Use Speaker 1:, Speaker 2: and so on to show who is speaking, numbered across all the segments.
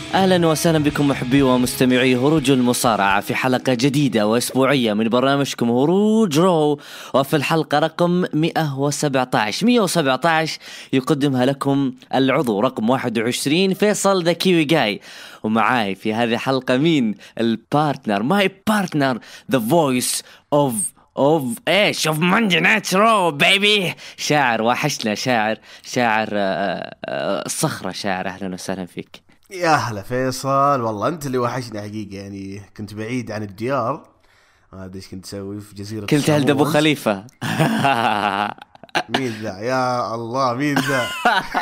Speaker 1: أهلا وسهلا بكم محبي ومستمعي هروج المصارعة في حلقة جديدة وأسبوعية من برنامجكم هروج رو. وفي الحلقة رقم 117 يقدمها لكم العضو رقم 21 فيصل ذا كيوي جاي. ومعاي في هذه الحلقة مين؟ البارتنر ماي بارتنر ذا فويس اوف ماندي نايت رو بيبي، شاعر وحشنا، شاعر الصخرة، شاعر. أهلا وسهلا فيك.
Speaker 2: يا هلا فيصل، والله انت اللي وحشني حقيقه، يعني كنت بعيد عن الديار، ما ادري ايش كنت اسوي في جزيره
Speaker 1: كنت هلد ابو خليفه.
Speaker 2: مين ذا يا الله، مين ذا؟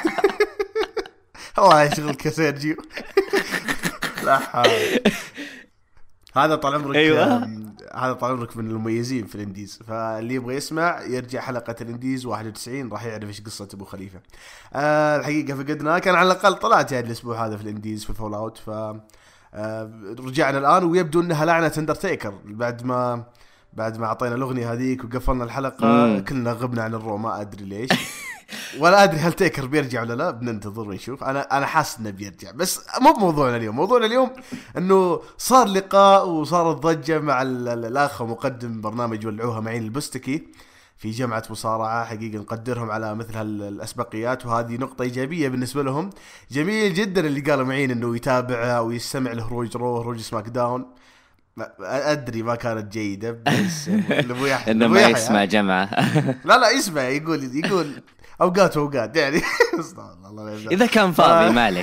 Speaker 2: الله يشغلك يا سيرجيو. لا حول. هذا طال عمرك.
Speaker 1: أيوة.
Speaker 2: هذا طال عمرك من المميزين في الانديز، فاللي يبغى يسمع يرجع حلقة الانديز 91 راح يعرف ايش قصة ابو خليفة. الحقيقة فقدنا، كان على الاقل طلعت يعني الاسبوع هذا في الانديز في فول اوت، ف رجعنا الان ويبدو انها لعنة اندرتيكر بعد ما اعطينا الاغنية هذيك وقفلنا الحلقة. كلنا غبنا عن الرو، ما ادري ليش. ولا ادري هل تيكر بيرجع ولا لا، بننتظر ونشوف. انا حاسس انه بيرجع، بس مو بموضوعنا اليوم. موضوعنا اليوم انه صار لقاء وصارت ضجه مع الاخ ومقدم برنامج ولعوها معين البستكي في جامعه مصارعه. حقيقه نقدرهم على مثل هالاسبقيات، وهذه نقطه ايجابيه بالنسبه لهم. جميل جدا اللي قالوا معين انه يتابع ويستمع لهروج رو، هروج سماك داون. ادري ما كانت جيده، بس ابو يحيى
Speaker 1: انه ما يسمع جمعه.
Speaker 2: لا يسمع، يقول اوقات يعني. الله
Speaker 1: اذا كان فاضي مالك.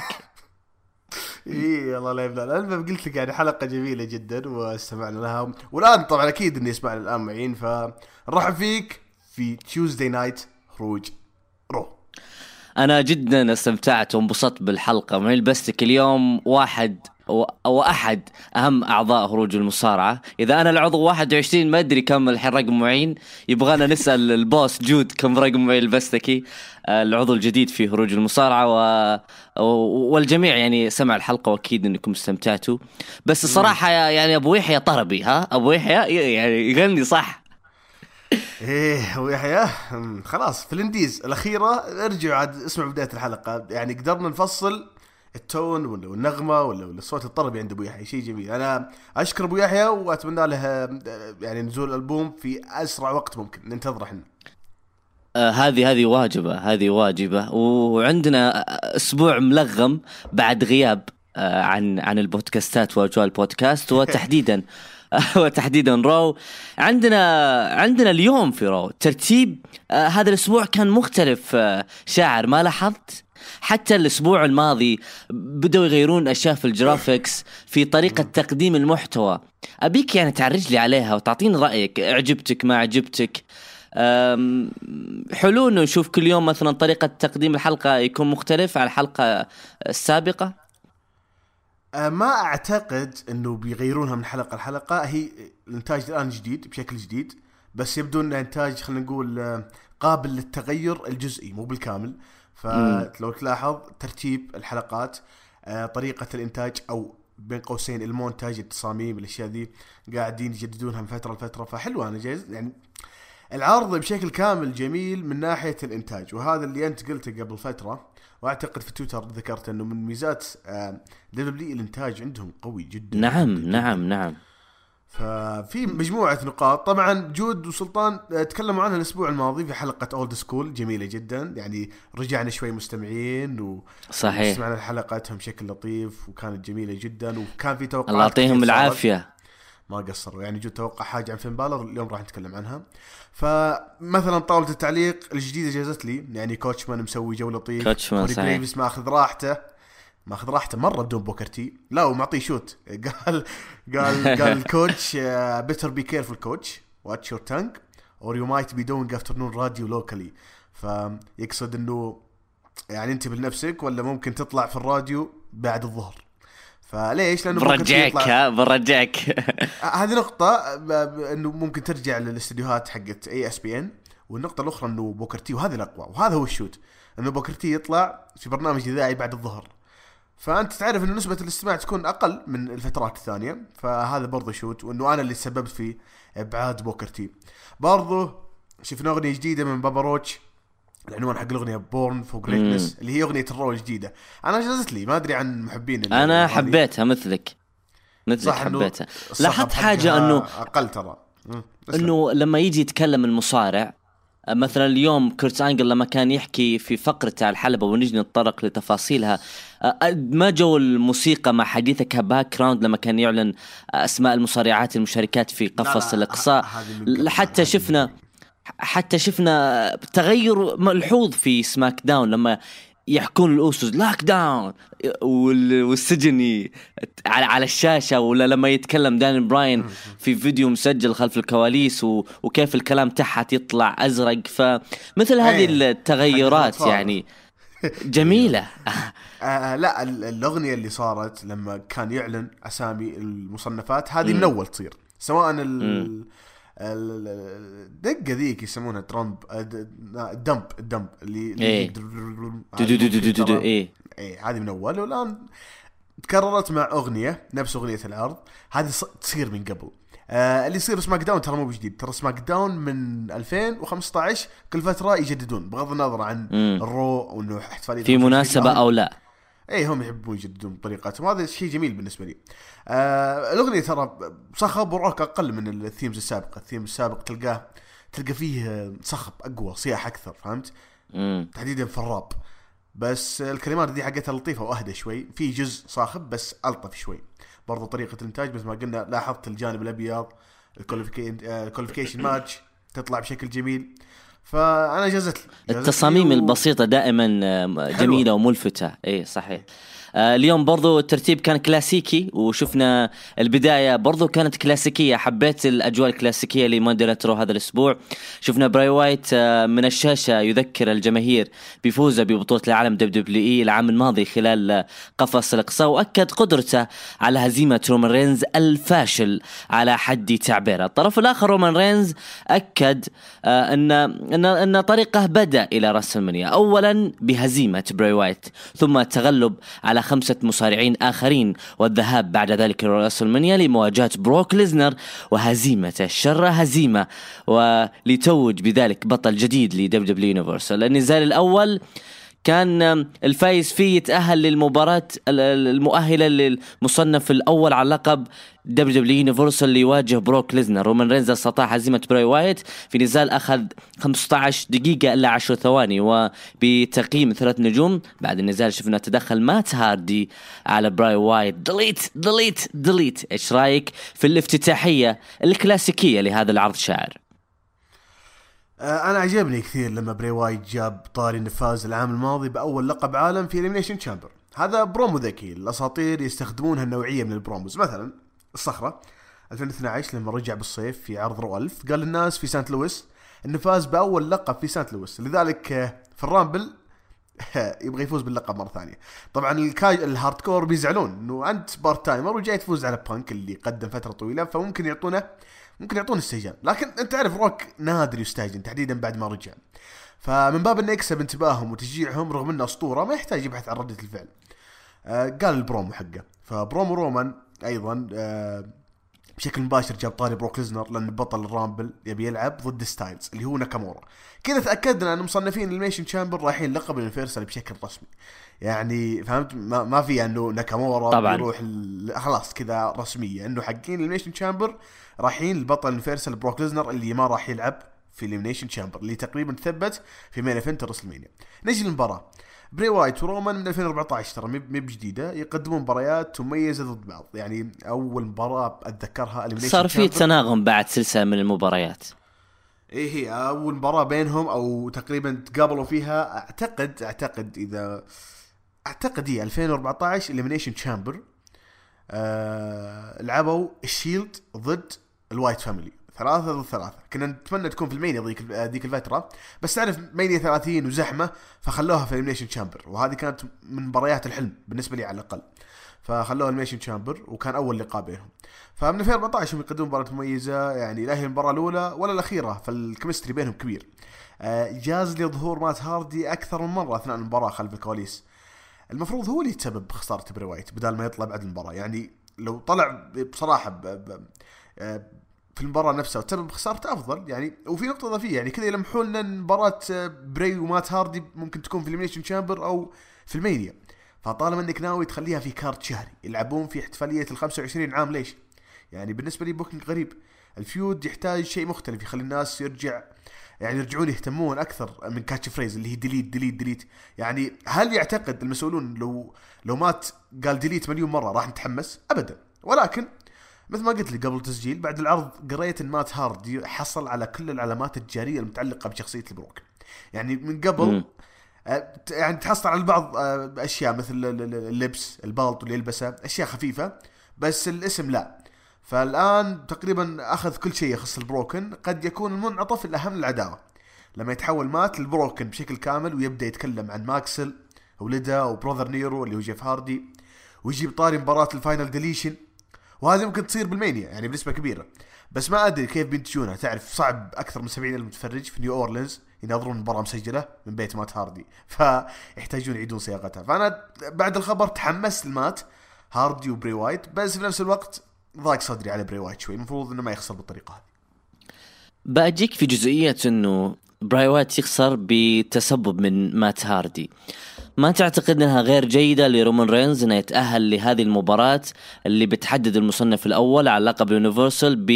Speaker 2: اي الله لا يبلا. المهم قلت لك يعني حلقه جميله جدا واستمعنا لها، والان طبعا اكيد اني اسمعنا الان معين، فنرحب فيك في تيوزداي نايت هروج رو.
Speaker 1: انا جدا استمتعت وانبسطت بالحلقه مع البستك اليوم. أحد أهم أعضاء هروج المصارعة. إذا أنا العضو 21 ما أدري كم الحين رقم معين، يبغانا نسأل البوس جود كم رقم معين البستكي، العضو الجديد في هروج المصارعة. والجميع يعني سمع الحلقة وأكيد أنكم استمتعتوا. بس الصراحة يعني أبو يحيى طربي، أبو يحيى يعني يغني صح.
Speaker 2: ايه ويحيى خلاص في الانديز الأخيرة. ارجعوا عاد اسمعوا بداية الحلقة، يعني قدرنا نفصل التون ولا النغمة ولا الصوت الطربي عند أبو يحيى. شيء جميل. أنا أشكر أبو يحيى وأتمنى له يعني نزول الألبوم في أسرع وقت ممكن، ننتظر إحنا.
Speaker 1: هذه واجبة. وعندنا أسبوع ملغم بعد غياب عن البودكاستات وأجواء البودكاست، وتحديدا رو. عندنا اليوم في رو ترتيب هذا الأسبوع كان مختلف. شاعر ما لاحظت حتى الأسبوع الماضي بدأوا يغيرون أشياء في الجرافيكس، في طريقة تقديم المحتوى. أبيك يعني تعرج لي عليها وتعطيني رأيك، عجبتك ما عجبتك؟ حلو إنه نشوف كل يوم مثلا طريقة تقديم الحلقة يكون مختلف عن الحلقة السابقة.
Speaker 2: ما أعتقد إنه بيغيرونها من حلقة لحلقة. هي الإنتاج الآن جديد بشكل جديد، بس يبدو إنه إنتاج خلينا نقول قابل للتغير الجزئي مو بالكامل. فلو تلاحظ ترتيب الحلقات، طريقة الإنتاج أو بين قوسين المونتاج، التصاميم، الأشياء ذي قاعدين يجددونها من فترة لفترة. فحلوة، أنا جايز يعني العرض بشكل كامل جميل من ناحية الإنتاج. وهذا اللي أنت قلته قبل فترة، وأعتقد في تويتر ذكرت أنه من ميزات دبليو الإنتاج عندهم قوي جدا.
Speaker 1: نعم.
Speaker 2: ففي مجموعة نقاط. طبعا جود وسلطان تكلموا عنها الأسبوع الماضي في حلقة أولد سكول، جميلة جدا. يعني رجعنا شوي مستمعين
Speaker 1: صحيح،
Speaker 2: سمعنا حلقاتهم بشكل لطيف وكانت جميلة جدا، وكان في توقعات.
Speaker 1: الله يعطيهم العافية،
Speaker 2: ما قصروا. يعني جود توقع حاجة عن فين بالر، اليوم راح نتكلم عنها. فمثلا طاولة التعليق الجديدة جازت لي، يعني كوتشمان مسوي جو لطيف،
Speaker 1: كوتشمان صحيح.
Speaker 2: جريفيس ماخذ راحته مرة بدون بوكرتي، لا ومعطيه شوت. قال الكوتش better be careful coach, watch your tongue or you might be doing afternoon radio locally. فيقصد انه يعني انتبه لنفسك ولا ممكن تطلع في الراديو بعد الظهر. فليش؟ لانه
Speaker 1: برجعك.
Speaker 2: هذه نقطة، انه ممكن ترجع للاستديوهات حقت ESPN. والنقطة الاخرى انه بوكرتي، وهذا الاقوى وهذا هو الشوت، انه بوكرتي يطلع في برنامج اذاعي بعد الظهر، فأنت تعرف أن نسبة الاستماع تكون أقل من الفترات الثانية. فهذا برضو شوت، وأنه أنا اللي سببت في إبعاد بوكرتي. برضو شفنا أغنية جديدة من بابا روتش العنوان حق الاغنيه بورن فور جريتنس اللي هي اغنيه الرو الجديده. انا جازت لي، ما ادري عن محبين
Speaker 1: انا حبيتها مثلك حبيتها. لاحظت حاجه انه
Speaker 2: اقل ترى
Speaker 1: انه لما يجي يتكلم المصارع مثلا اليوم كورت أنجل لما كان يحكي في فقرة الحلبة ونجي نتطرق لتفاصيلها، ما جو الموسيقى مع حديثه كباك جراوند لما كان يعلن أسماء المصارعات المشاركات في قفص الإقصاء. حتى شفنا تغير ملحوظ في سماك داون لما يحكون الأوسوس لاك داون والسجن على الشاشة، ولا لما يتكلم دان براين في فيديو مسجل خلف الكواليس وكيف الكلام تحت يطلع أزرق. فمثل هذه التغيرات يعني جميلة.
Speaker 2: لا الأغنية اللي صارت لما كان يعلن أسامي المصنفات هذه من أول تصير، سواء الدقة ذيك يسمونها ترامب الدمب اللي هذه من أول، والآن تكررت مع أغنية نفس أغنية العرض هذه تصير من قبل. اللي يصير سماك داون ترى مو بجديد، ترى سماك داون من 2015 كل فترة يجددون بغض النظر عن الرو وإنه احتفالية
Speaker 1: في مناسبة أو لا.
Speaker 2: هم يحبون يجددون بطريقتهم، هذا شيء جميل بالنسبة لي. الأغنية ترى صخب وراك أقل من الثيمز السابقة. الثيم السابق تلقى فيه صخب أقوى، صياح أكثر، فهمت؟ تحديدا في الراب. بس الكلمات دي حقتها لطيفة وأهدى شوي، في جزء صاخب بس ألطف شوي. برضو طريقة الإنتاج بس ما قلنا، لاحظت الجانب الأبيض الكواليفيكيشن ماتش تطلع بشكل جميل. فأنا جازت
Speaker 1: التصاميم البسيطة دائما جميلة وملفتة. صحيح. اليوم برضو الترتيب كان كلاسيكي، وشفنا البداية برضو كانت كلاسيكية. حبيت الأجواء الكلاسيكية اللي مودرته هذا الأسبوع. شفنا براي وايت من الشاشة يذكر الجماهير بفوزه ببطولة العالم WWE العام الماضي خلال قفص الإقصاء، وأكد قدرته على هزيمة رومان رينز الفاشل على حد تعبيره. الطرف الآخر رومان رينز أكد أن طريقه بدأ إلى راسلمانيا أولا بهزيمة براي وايت، ثم التغلب على 5 مصارعين آخرين، والذهاب بعد ذلك إلى راسلمانيا لمواجهة بروك ليزنر وهزيمة الشر هزيمة، ولتوج بذلك بطل جديد لدبليو يونيفرسال. النزال الأول كان الفايز فيه يتأهل للمباراة المؤهلة للمصنف الأول على لقب WWE يونيفرسال ليواجه بروك ليزنر. رومان رينز استطاع هزيمة براي وايت في نزال أخذ 15 دقيقة إلا 10 ثواني وبتقييم 3 نجوم. بعد النزال شفنا تدخل مات هاردي على براي وايت، ديليت. إيش رأيك في الافتتاحية الكلاسيكية لهذا العرض شاعر؟
Speaker 2: أنا عجبني كثير لما براي وايت جاب طاري النفاذ العام الماضي بأول لقب عالم في إليمينيشن تشامبر. هذا برومو ذكي، الأساطير يستخدمون هالنوعية من البروموز. مثلا الصخرة 2012 لما رجع بالصيف في عرض رو 1000 قال للناس في سانت لويس إنه فاز بأول لقب في سانت لويس، لذلك في الرامبل يبغى يفوز باللقب مرة ثانية. طبعا الهاردكور بيزعلون إنه أنت بارت تايمر وجاي تفوز على بانك اللي قدم فترة طويلة، فممكن يعطونه استهجان. لكن انت تعرف روك نادر يستهجن تحديدا بعد ما رجع، فمن باب انه يكسب انتباههم وتشجيعهم رغم انه اسطوره ما يحتاج يبحث عن ردة الفعل. قال البرومو حقه. فبرومو رومان ايضا بشكل مباشر جاب طاري بروك ليزنر، لان بطل الرامبل يبي يلعب ضد ستايلز اللي هو ناكامورا. كذا تاكدنا ان مصنفين الإليمينيشن تشامبر رايحين لقب اليونيفرسال بشكل رسمي، يعني فهمت؟ ما في انه ناكامورا يروح خلاص كذا رسميه انه حقين الإليمينيشن تشامبر رايحين البطل اليونيفرسال بروك ليزنر اللي ما راح يلعب في الإليمينيشن تشامبر اللي تقريبا ثبت في مين ايفنت رسلمانيا. نجي للمباراه. براي وايت ورومان من 2014 ترى مي بجديده، يقدمون مباريات مميزه ضد بعض. يعني اول مباراه اتذكرها
Speaker 1: صار في تناغم بعد سلسله من المباريات.
Speaker 2: هي اول مباراه بينهم او تقريبا تقابلوا فيها اعتقد هي 2014 إليمينيشن تشامبر. لعبوا الشيلد ضد الوايت فاميلي 3 ضد 3. كنا نتمنى تكون في المانيا ذيك الفترة، بس تعرف مانيا 30 وزحمة فخلوها في الإليمينيشن تشامبر، وهذه كانت من مباريات الحلم بالنسبة لي على الأقل، فخلوها الإليمينيشن تشامبر وكان أول لقاء بينهم. فمن 2014 هم يقدمون مباراة مميزة، يعني لا هي المباراة الأولى ولا الأخيرة، فالكيمستري بينهم كبير. جاز لي ظهور مات هاردي أكثر من مرة أثناء المباراة خلف الكواليس. المفروض هو اللي يتسبب بخسارة براي وايت بدل ما يطلع بعد المباراة. يعني لو طلع بصراحة في المباراة نفسها وتسبب خسارته أفضل يعني. وفي نقطة إضافية يعني كذا يلمحوا لنا مباراة براي ومات هاردي ممكن تكون في الإليمينيشن تشامبر أو في المانيا. فطالما إنك ناوي تخليها في كارت شهري يلعبون في احتفالية 25 عام ليش؟ يعني بالنسبة لي بوكينج غريب. الفيود يحتاج شيء مختلف يخلي الناس يرجعون يهتمون أكثر من كاتش فريز اللي هي ديليت ديليت ديليت. يعني هل يعتقد المسؤولون لو مات قال ديليت مليون مرة راح نتحمس؟ أبدا. ولكن مثل ما قلت لي قبل التسجيل بعد العرض قريت ان مات هاردي حصل على كل العلامات التجارية المتعلقة بشخصية البروك. يعني من قبل يعني تحصل على بعض أشياء مثل اللبس البالط اللي يلبسه أشياء خفيفة بس الاسم لا. فالآن تقريبا أخذ كل شيء يخص البروكن. قد يكون المنعطف الأهم العداوة لما يتحول مات للبروكن بشكل كامل ويبدأ يتكلم عن ماكسل ولده وبروذر نيرو اللي هو جيف هاردي ويجيب طاري مباراة الفاينل ديليشن. وهذه ممكن تصير بالمانيا يعني بنسبة كبيرة بس ما أدري كيف بينتجونها. تعرف صعب أكثر من 70,000 متفرج في نيو أورلينز يناظرون مباراة مسجلة من بيت مات هاردي فيحتاجون يعيدون صياغتها. فأنا بعد الخبر تحمست المات هاردي وبري وايت بس في نفس الوقت ضاق صدري على بري وايت شوي. المفروض إنه ما يخسر بالطريقة هذه.
Speaker 1: بأجيك في جزئية إنه براي وايت يخسر بتسبب من مات هاردي. ما تعتقد أنها غير جيدة لرومان رينز أنه يتأهل لهذه المباراة اللي بتحدد المصنف الأول على لقب يونيفرسال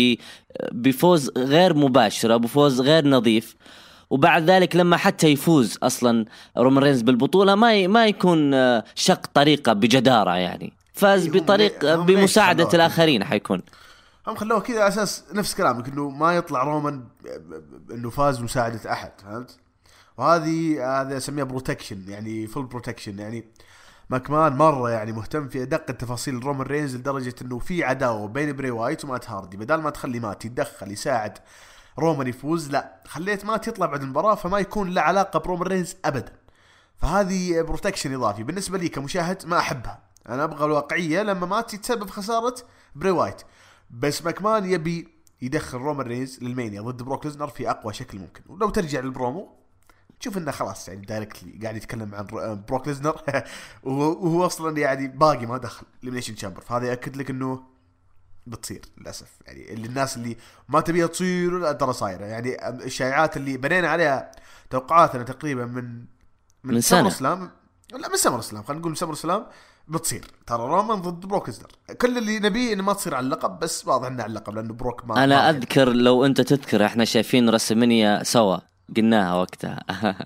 Speaker 1: بفوز غير مباشرة بفوز غير نظيف وبعد ذلك لما حتى يفوز أصلا رومان رينز بالبطولة ما يكون شق طريقة بجدارة يعني فاز بطريق بمساعدة الآخرين حيكون
Speaker 2: هم خلوه كذا أساس نفس كلامك إنه ما يطلع رومان إنه فاز بمساعدة أحد فهمت. وهذا اسميها بروتكشن يعني فول بروتكشن. يعني ماكمان مرة يعني مهتم في أدق التفاصيل رومان رينز لدرجة إنه في عداوة بين بري وايت ومات هاردي بدل ما تخلي مات يتدخل يساعد رومان يفوز لا خليت مات يطلع بعد المباراة فما يكون له علاقة برومان رينز أبدا. فهذه بروتكشن إضافي بالنسبة لي كمشاهد ما أحبها. أنا أبغى الواقعية لما مات يتسبب خسارة بري وايت بس ماكمان يبي يدخل رومان رينز للمانيا ضد بروك ليزنر في أقوى شكل ممكن. ولو ترجع للبرومو تشوف انه خلاص يعني دايركتلي قاعد يتكلم عن بروك ليزنر وهو اصلا يعني باقي ما دخل الإليمينيشن تشامبر. فهذا ياكد لك انه بتصير للاسف يعني اللي الناس اللي ما تبيها تصير ترى صايره. يعني الشائعات اللي بنينا عليها توقعاتنا تقريبا من سمر سلام لا من سمر سلام خلينا نقول من سمر سلام بتصير ترى رومان ضد بروك ليزنر. كل اللي نبيه انه ما تصير على اللقب بس واضح انه على اللقب لانه بروك ما
Speaker 1: انا اذكر لو انت تذكر احنا شايفين رسمينيا سوا قلناها وقتها.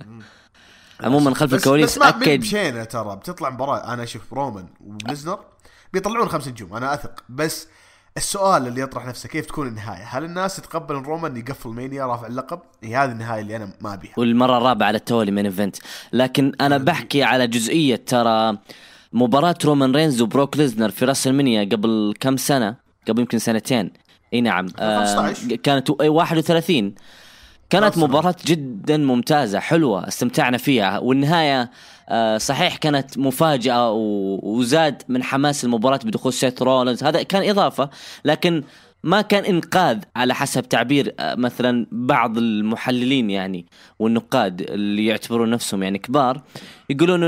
Speaker 1: عموما خلف الكواليس
Speaker 2: أكد مشينا ترى بتطلع مباراة. أنا أشوف رومان وليزنر بيطلعون 5 نجوم أنا أثق. بس السؤال اللي يطرح نفسه كيف تكون النهاية؟ هل الناس تتقبل رومان يقفل مانيا رافع اللقب؟ هذه النهاية اللي أنا ما أبيها.
Speaker 1: والمرة الرابعة على التوالي من إيفنت. لكن أنا بحكي على جزئية ترى مباراة رومان رينز وبروك ليزنر في راس المنيا قبل كم سنة قبل يمكن 2 سنين اي نعم كانت 31 كانت مباراة جدا ممتازة حلوة استمتعنا فيها والنهاية صحيح كانت مفاجأة وزاد من حماس المباراة بدخول سيث رولينز هذا كان إضافة لكن ما كان إنقاذ على حسب تعبير مثلا بعض المحللين يعني والنقاد اللي يعتبرون نفسهم يعني كبار يقولون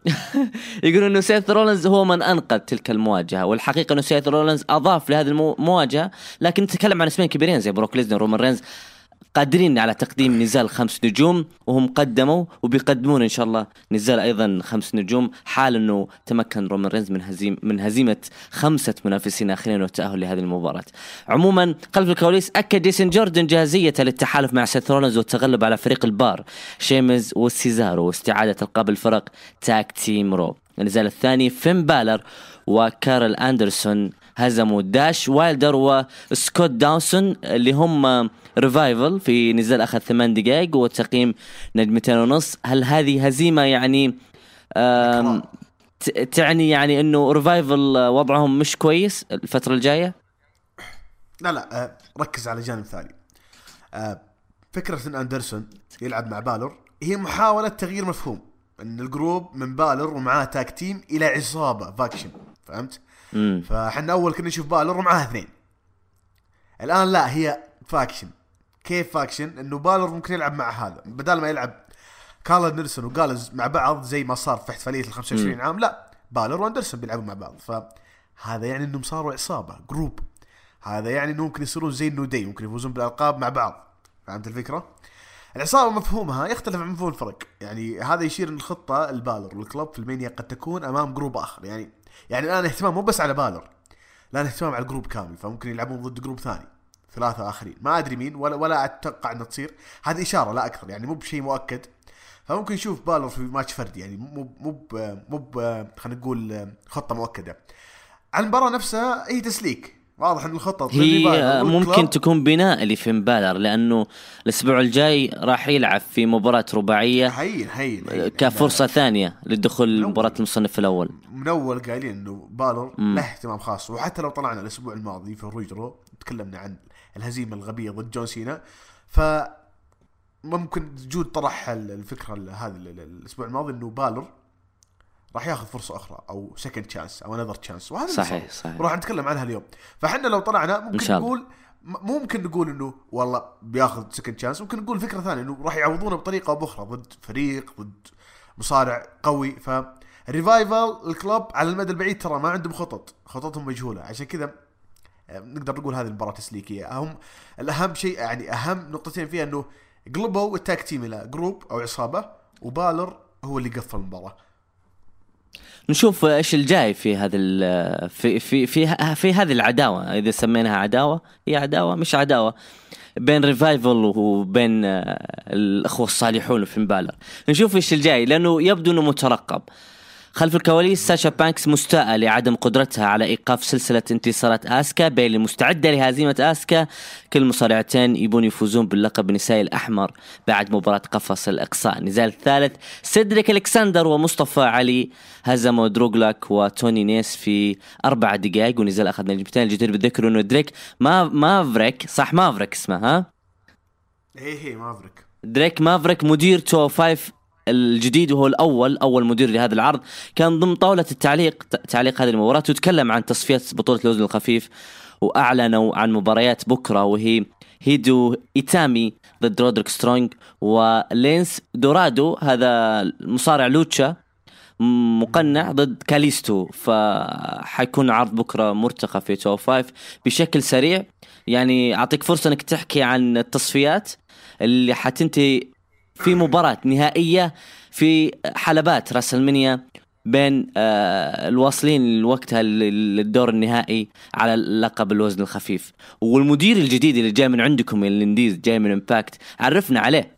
Speaker 1: إنه سيث رولينز هو من أنقذ تلك المواجهة. والحقيقة إنه سيث رولينز أضاف لهذه المواجهة لكن نتكلم عن اسمين كبيرين زي بروك ليزنر ورومان رينز قادرين على تقديم نزال 5 نجوم وهم قدموا وبيقدمون إن شاء الله نزال أيضا 5 نجوم حال أنه تمكن رومان رينز من هزيمة 5 منافسين آخرين والتأهل لهذه المباراة. عموما خلف الكواليس أكد جيسون جوردن جاهزيته للتحالف مع سيث رولينز والتغلب على فريق البار شيمز وسيزارو واستعادة ألقاب الفرق تاك تيم رو. النزال الثاني فين بالر وكارل أندرسون هزموا داش وايلدر وسكوت داوسون اللي هم ريفايفل في نزال أخذ 8 دقائق وتقييم 2.5. هل هذه هزيمة يعني تعني يعني إنه ريفايفل وضعهم مش كويس الفترة الجاية؟
Speaker 2: لا ركز على جانب ثاني. فكرة إن أندرسون يلعب مع بالر هي محاولة تغيير مفهوم إن الجروب من بالر ومعاه تاك تيم إلى عصابة فاكشن فهمت؟ فحنا أول كنا نشوف بالر ومعاه 2 الآن لا هي فاكشن. كيف فاكشن؟ إنه بالر ممكن يلعب مع هذا بدل ما يلعب كارل أندرسون وجالز مع بعض زي ما صار في احتفالية 25 عام لا بالر وأندرسون بيلعبوا مع بعض. فهذا يعني إنهم صاروا عصابة جروب. هذا يعني انه ممكن يصيرون زي النودي، ممكن يفوزون بالالقاب مع بعض. فهمت الفكره؟ العصابه مفهومها يختلف عن مفهوم الفرق. يعني هذا يشير ان الخطه البالر والكلوب في المانيا قد تكون امام جروب اخر. يعني الان اهتمام مو بس على بالر، لا اهتمام على الجروب كامل. فممكن يلعبون ضد جروب ثاني 3 آخرين، ما ادري مين، ولا اتوقع انها تصير. هذه اشاره لا اكثر، يعني مو بشيء مؤكد. فممكن نشوف بالر في ماتش فردي، يعني مو خلينا نقول خطه مؤكده. على المباراه نفسها هي تسليك، واضح ان الخطه
Speaker 1: هي ممكن تكون بناء لفين بالر، لانه الاسبوع الجاي راح يلعب في مباراه رباعيه
Speaker 2: هين
Speaker 1: كفرصه ثانيه للدخول لمباراه المصنف الاول.
Speaker 2: من اول قايلين انه بالر له اهتمام خاص. وحتى لو طلعنا الاسبوع الماضي في روجرو تكلمنا عن الهزيمه الغبيه ضد جون سينا، فممكن جود طرح الفكره هذه الاسبوع الماضي انه بالر راح ياخذ فرصه اخرى او سكند تشانس او انذر تشانس، وهذا
Speaker 1: صحيح
Speaker 2: وراح نتكلم عنها اليوم. فحنا لو طلعنا ممكن نقول انه والله بياخذ سكند تشانس، ممكن نقول فكره ثانيه انه راح يعوضونه بطريقه او باخرى ضد فريق، ضد مصارع قوي. فريفايفل الكلوب على المدى البعيد ترى ما عندهم خططهم مجهوله، عشان كذا نقدر نقول هذه المباراه تسليكيه. هم الاهم شيء، يعني اهم نقطتين فيها انه قلبوا التاك تيم الى جروب او عصابه، وبالر هو اللي قفل المباراه.
Speaker 1: نشوف ايش الجاي في هذا في هذه العداوه، اذا سميناها عداوه هي عداوه مش عداوه، بين ريفايفل وبين الاخوه الصالحون في بالر. نشوف ايش الجاي، لانه يبدو انه مترقب. خلف الكواليس ساشا بانكس مستاءة لعدم قدرتها على إيقاف سلسلة انتصارات آسكا. بيلي مستعدة لهزيمة آسكا. كل المصارعتين يبون يفوزون باللقب النسائي الأحمر بعد مباراة قفص الإقصاء. النزال الثالث سيدريك ألكسندر ومصطفى علي هزموا دروغلاك وتوني نيس في 4 دقائق، ونزال أخذ نجمتين. الجدير بالذكر إنه مافريك صح، مافريك اسمه ها؟
Speaker 2: هي مافريك.
Speaker 1: دريك مافريك مدير 205 الجديد، وهو أول مدير لهذا العرض، كان ضمن طاولة تعليق هذه المباراة، وتكلم عن تصفيات بطولة الوزن الخفيف. وأعلنوا عن مباريات بكرة، وهي هيدو إيتامي ضد رودريك سترونج، ولينس دورادو هذا المصارع لوتشا مقنع ضد كاليستو. فحيكون عرض بكرة مرتقى في 205 بشكل سريع. يعني أعطيك فرصة أنك تحكي عن التصفيات اللي حتنتهي في مباراة نهائية في حلبات راسلمانيا بين الواصلين وقتها للدور النهائي على لقب الوزن الخفيف. والمدير الجديد اللي جاي من عندكم الانديز، جاي من امباكت، عرفنا عليه.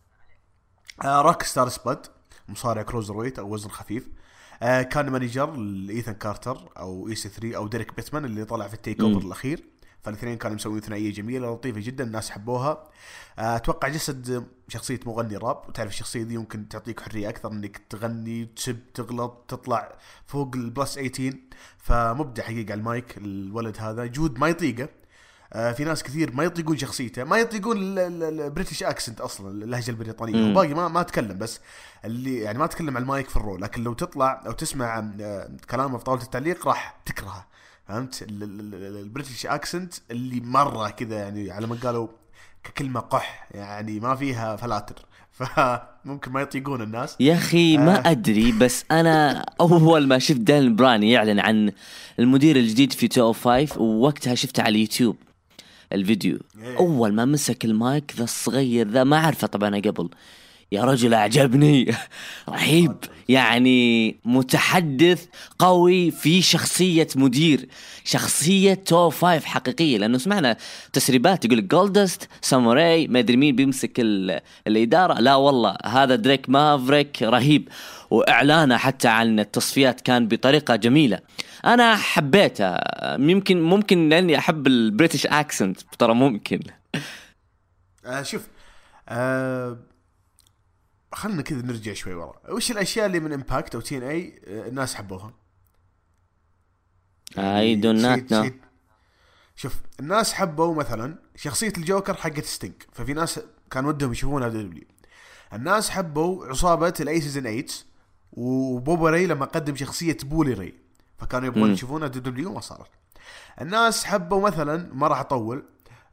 Speaker 2: روك ستار سباد، مصارع كروزر ويت او وزن خفيف. كان مانجر لإيثان كارتر او اي سي 3 او ديريك بيتمان اللي طلع في التيك اوفر الاخير. فالاثنين كانوا مسوين ثنائيه جميله لطيفه جدا، الناس حبوها. اتوقع جسد شخصيه مغني راب، وتعرف الشخصيه دي ممكن تعطيك حريه اكثر انك تغني، تسب، تغلط، تطلع فوق البلس 18. فمبدع حقيقه على المايك الولد هذا. جود ما يطيقه. في ناس كثير ما يطيقون شخصيته، ما يطيقون البريتش اكسنت اصلا، اللهجه البريطانيه. وباقي ما اتكلم، بس اللي يعني ما اتكلم على المايك في الرول، لكن لو تطلع او تسمع كلامه في طاوله التعليق راح تكرهه. فهمت البريتش اكسنت اللي مره كذا، يعني على ما قالوا ككلمه قح، يعني ما فيها فلاتر، فممكن ما يطيقون الناس.
Speaker 1: يا اخي ما ادري، بس انا اول ما شفت دان براني يعلن عن المدير الجديد في 205 ووقتها شفته على اليوتيوب الفيديو، اول ما مسك المايك ذا الصغير ذا، ما عرفه طبعا قبل، يا رجل أعجبني، رهيب، يعني متحدث قوي في شخصية مدير، شخصية توب 5 حقيقية. لأنه سمعنا تسريبات يقول جولدست ساموراي ما أدري مين بيمسك الإدارة، لا والله هذا دريك مافريك رهيب. وإعلانه حتى عن التصفيات كان بطريقة جميلة، أنا حبيته. ممكن لأني أحب البريتش أكسنت ترى، ممكن.
Speaker 2: شوف خلنا كذا نرجع شوي ورا. وش الاشياء اللي من امباكت او تي ان اي الناس حبوها؟
Speaker 1: اي دوناتنا.
Speaker 2: شوف الناس حبوا مثلا شخصيه الجوكر حقت ستينك، ففي ناس كان ودهم يشوفونها دبليو. الناس حبوا عصابه الايسز ان 8 وبوبا ري لما قدم شخصيه بولي ري، فكانوا يبغون يشوفونها دبليو، ما صارت. الناس حبوا مثلا، ما راح اطول،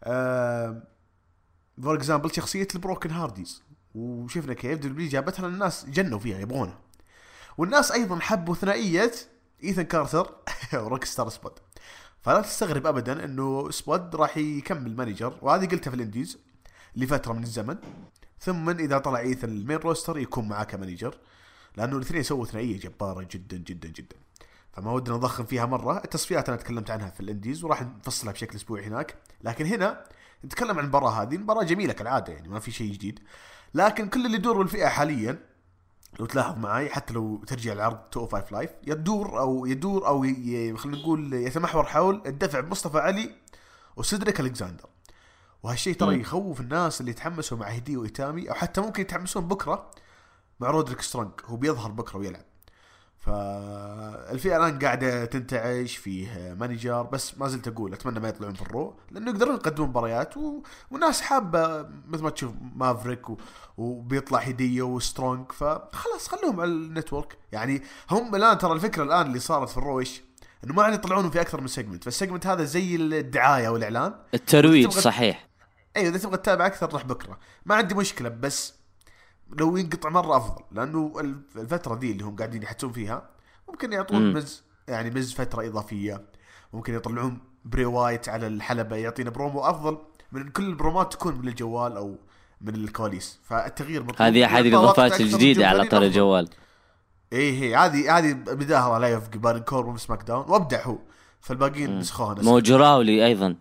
Speaker 2: فور اكزامبل شخصيه البروكن هارديز، وشفنا كيف دبليو جابتها، الناس جنوا فيها يبغونها. والناس ايضا حبوا ثنائيه ايثان كارتر وروك ستار سباد. فلا تستغرب ابدا انه سبود راح يكمل مانجر، وهذه قلتها في الانديز لفتره من الزمن، ثم اذا طلع ايث المين روستر يكون معاه كمانجر، لانه الاثنين سووا ثنائيه جباره جدا جدا جدا. فما ودنا نضخم فيها مره. التصفيات انا تكلمت عنها في الانديز وراح نفصلها بشكل اسبوعي هناك، لكن هنا نتكلم عن المباراه هذه. المباراه جميله كالعاده يعني ما في شيء جديد، لكن كل اللي يدور بالفئه حاليا لو تلاحظ معي حتى لو ترجع العرض 205 لايف يدور او خلينا نقول يتمحور حول الدفع بمصطفى علي وسيدريك الكساندر. وهالشيء ترى يخوف الناس اللي يتحمسوا مع هدي وإيتامي، او حتى ممكن يتحمسون بكره مع رودريك سترونج، هو بيظهر بكره ويلعب. فالفئة الآن قاعدة تنتعش فيه مانجر، بس ما زلت أقول أتمنى ما يطلعون في الرو، لأنه يقدرون يقدمون مباريات وناس حابة مثل ما تشوف مافريك وبيطلع هدية وسترونج، فخلاص خلوهم على النتورك. يعني هم الآن ترى الفكرة الآن اللي صارت في الرو إيش؟ إنه ما عاد يطلعونهم في أكثر من سيجمنت، فالسيجمنت هذا زي الدعاية والإعلان،
Speaker 1: الترويج صحيح.
Speaker 2: أيوة إذا تبغى تتابع أكثر رح بكرة، ما عندي مشكلة، بس لو ينقطع مرة أفضل، لأنه الفترة دي اللي هم قاعدين يحطون فيها ممكن يعطون مز فترة إضافية، ممكن يطلعون بري وايت على الحلبة يعطينا برومو أفضل من كل البرومات تكون من الجوال أو من الكواليس. فالتغيير مطلوب.
Speaker 1: هذه أحد الإضافات الجديدة على طار الجوال.
Speaker 2: إيه هذه بداها لا يفق بارن كوربن سماك داون وابدع هو، فالباقيين نسخوها.
Speaker 1: موجو راولي أيضا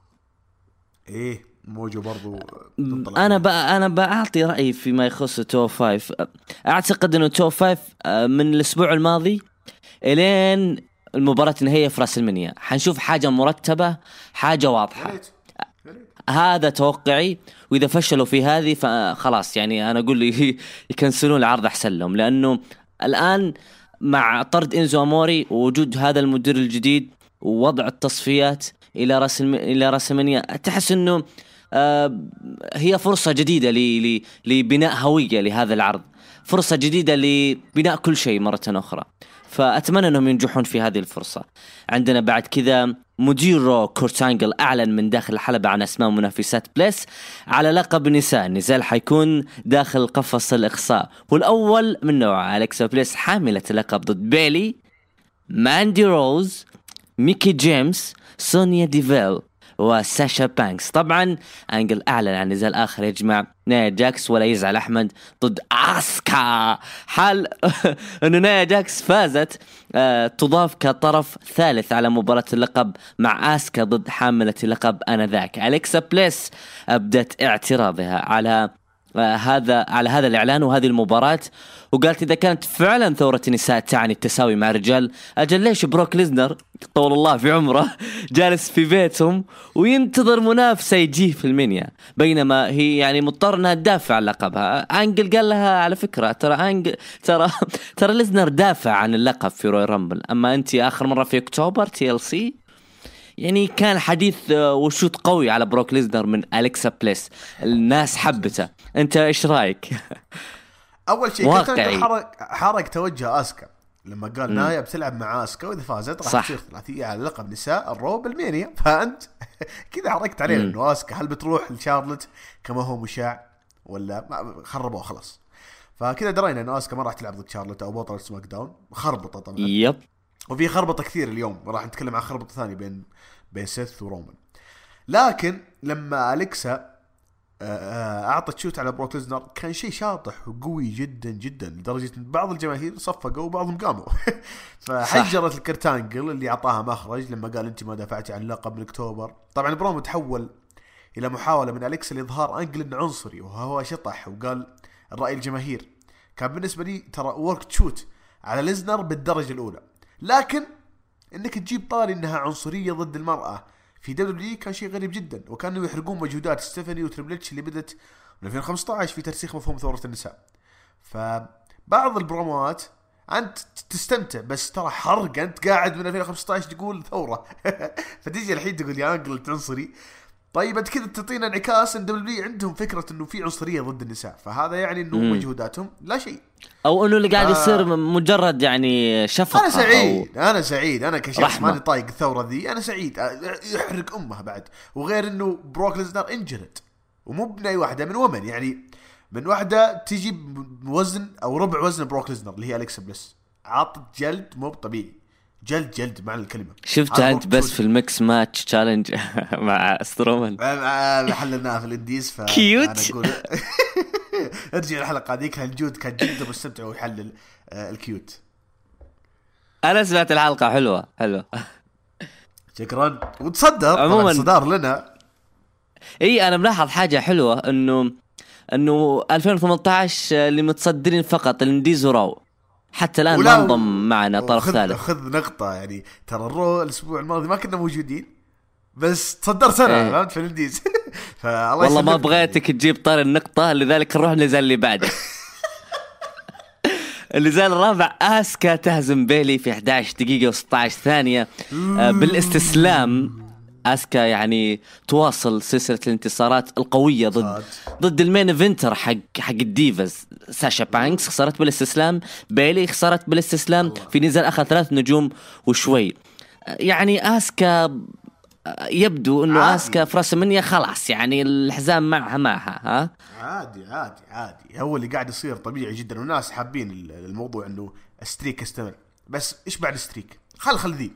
Speaker 2: موجو برضو.
Speaker 1: انا بعطي رايي فيما يخص توب 5. اعتقد انه توب 5 من الاسبوع الماضي الين المباراه النهائيه في راس المنيا حنشوف حاجه مرتبه، حاجه واضحه. هذا توقعي، واذا فشلوا في هذه فخلاص يعني انا اقول لي يكنسلون العرض احسن لهم، لانه الان مع طرد إنزو أموري ووجود هذا المدير الجديد ووضع التصفيات الى راس المنيا، تحس انه هي فرصة جديدة لبناء هوية لهذا العرض، فرصة جديدة لبناء كل شيء مرة أخرى. فأتمنى أنهم ينجحون في هذه الفرصة. عندنا بعد كذا مدير كورت أنجل أعلن من داخل الحلبة عن أسماء منافسات بليس على لقب النساء. النزال حيكون داخل قفص الإقصاء، والأول من نوعه أليكسا بليس حاملة اللقب ضد بيلي، ماندي روز، ميكي جيمس، سونيا ديفيل وساشا بانكس. طبعا أنجل أعلن عن نزال آخر يجمع نايا جاكس ولا يزعل أحمد ضد آسكا. حال أنه نايا جاكس فازت تضاف كطرف ثالث على مباراة اللقب مع آسكا ضد حاملة اللقب آنذاك. أليكسا بليس أبدت اعتراضها على هذا الإعلان وهذه المباراة، وقالت إذا كانت فعلا ثورة النساء تعني التساوي مع الرجال، أجل ليش بروك ليزنر طول الله في عمره جالس في بيتهم وينتظر منافسة يجيه في المنيا، بينما هي يعني مضطر انها تدافع عن لقبها. أنجل قال لها على فكرة ترى ليزنر دافع عن اللقب في روي رامبل، أما أنت آخر مرة في أكتوبر TLC. يعني كان حديث وشوط قوي على بروك ليزنر من أليكسا بليس، الناس حبته. أنت إيش رأيك؟
Speaker 2: أول شيء حرق توجه آسكا لما قال نايا بتلعب مع آسكا وإذا فازت راح تصير ثلاثية على لقب نساء الرو بالمانيا، فأنت كذا حرقت عليه إنه آسكا هل بتروح لشارلوت كما هو مشاع ولا خربوه خلاص. فكذا درينا إنه آسكا ما راح تلعب ضد شارلوت أو بطل سماك داون، خربطة طبعا.
Speaker 1: يب.
Speaker 2: وفي خربطة كثير اليوم، راح نتكلم عن خربطة ثانية بين سيث ورومان. لكن لما أليكسا أعطت شوت على بروك ليزنر كان شيء شاطح وقوي جدا جدا، لدرجة إن بعض الجماهير صفقوا وبعضهم قاموا فحجرت الكرتانجل اللي أعطاها مخرج لما قال أنت ما دافعتي عن لقب من أكتوبر. طبعا البرومو تحول إلى محاولة من أليكسا لإظهار أنجل إنه عنصري، وهو شطح وقال الرأي الجماهير. كان بالنسبة لي ترى ورك شوت على ليزنر بالدرجة الأولى، لكن إنك تجيب طاري إنها عنصرية ضد المرأة في دبليو كان شيء غريب جدا، وكانوا يحرقون مجهودات ستيفاني وتريبل اتش اللي بدت من 2015 في ترسيخ مفهوم ثورة النساء. فبعض البروموات أنت تستمتع، بس ترى حرق، أنت قاعد من 2015 تقول ثورة فتيجي الحين تقول يا أنجل عنصري. طيب أنت كذا تعطينا انعكاس إن دبليو عندهم فكرة إنه في عنصرية ضد النساء، فهذا يعني إنه مجهوداتهم لا شيء،
Speaker 1: أو إنه اللي قاعد يصير مجرد يعني شفقة.
Speaker 2: أنا سعيد أنا كشخص ماني طايق الثورة ذي، أنا سعيد يحرق أمها بعد. وغير إنه بروك ليزنر انجلد، ومو بناي واحدة من ومن، يعني من واحدة تجي وزن أو ربع وزن بروك ليزنر اللي هي أليكسا بليس، عاطت جلد مو طبيعي. جلد معنى الكلمه.
Speaker 1: شفتها انت بس في الميكس ماتش تشالنج مع سترومان
Speaker 2: حللناها في الانديز
Speaker 1: كيوت.
Speaker 2: اقول ارجع الحلقه هذيك، الجود كان جدا مستمتع ويحلل الكيوت.
Speaker 1: انا سمعت الحلقه حلوه.
Speaker 2: شكرا. وتصدر
Speaker 1: عموما
Speaker 2: صدار لنا.
Speaker 1: اي انا ملاحظ حاجه حلوه انه 2018 اللي متصدرين فقط الانديز وراو، حتى الان ما انضم معنا طرف ثالث.
Speaker 2: خذ نقطه يعني، ترى الرو الاسبوع الماضي ما كنا موجودين بس تصدر سنه فهمت في الانديز.
Speaker 1: والله ما بغيتك تجيب طار النقطه، لذلك نروح للنزال اللي بعده. النزال الرابع اسكا تهزم بيلي في 11 دقيقه و16 ثانيه بالاستسلام. اسكا يعني تواصل سلسله الانتصارات القويه ضد المين ايفنتر حق الديفاز. ساشا بانكس خسرت بالاستسلام، بيلي خسرت بالاستسلام في نزال اخذ 3 نجوم وشوي. يعني اسكا يبدو انه اسكا في راسمنيا خلاص، يعني الحزام معها ها
Speaker 2: عادي هو اللي قاعد يصير طبيعي جدا، والناس حابين الموضوع انه ستريك يستمر. بس ايش بعد ستريك؟ خل ذي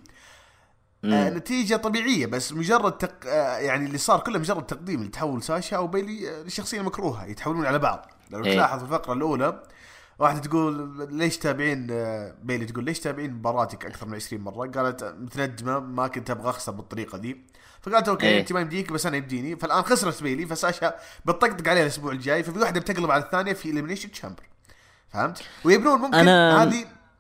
Speaker 2: نتيجة طبيعية، بس مجرد يعني اللي صار كله مجرد تقديم لتحول ساشا أو بيلي لشخصية مكروهة يتحولون على بعض. لو تلاحظ في الفقرة الأولى واحدة تقول ليش تابعين بيلي، تقول ليش تابعين مباراتك أكثر من 20 مرة؟ قالت متندمة ما كنت أبغى أخسر بالطريقة دي. فقالت أوكي أنت ما يمديك بس أنا يمديني. فالآن خسرت بيلي، فساشا بتطقطق عليها الأسبوع الجاي، ففي واحدة بتقلب على الثانية في إليمينيشن تشامبر. فهمت؟ ويبنون ممكن هذه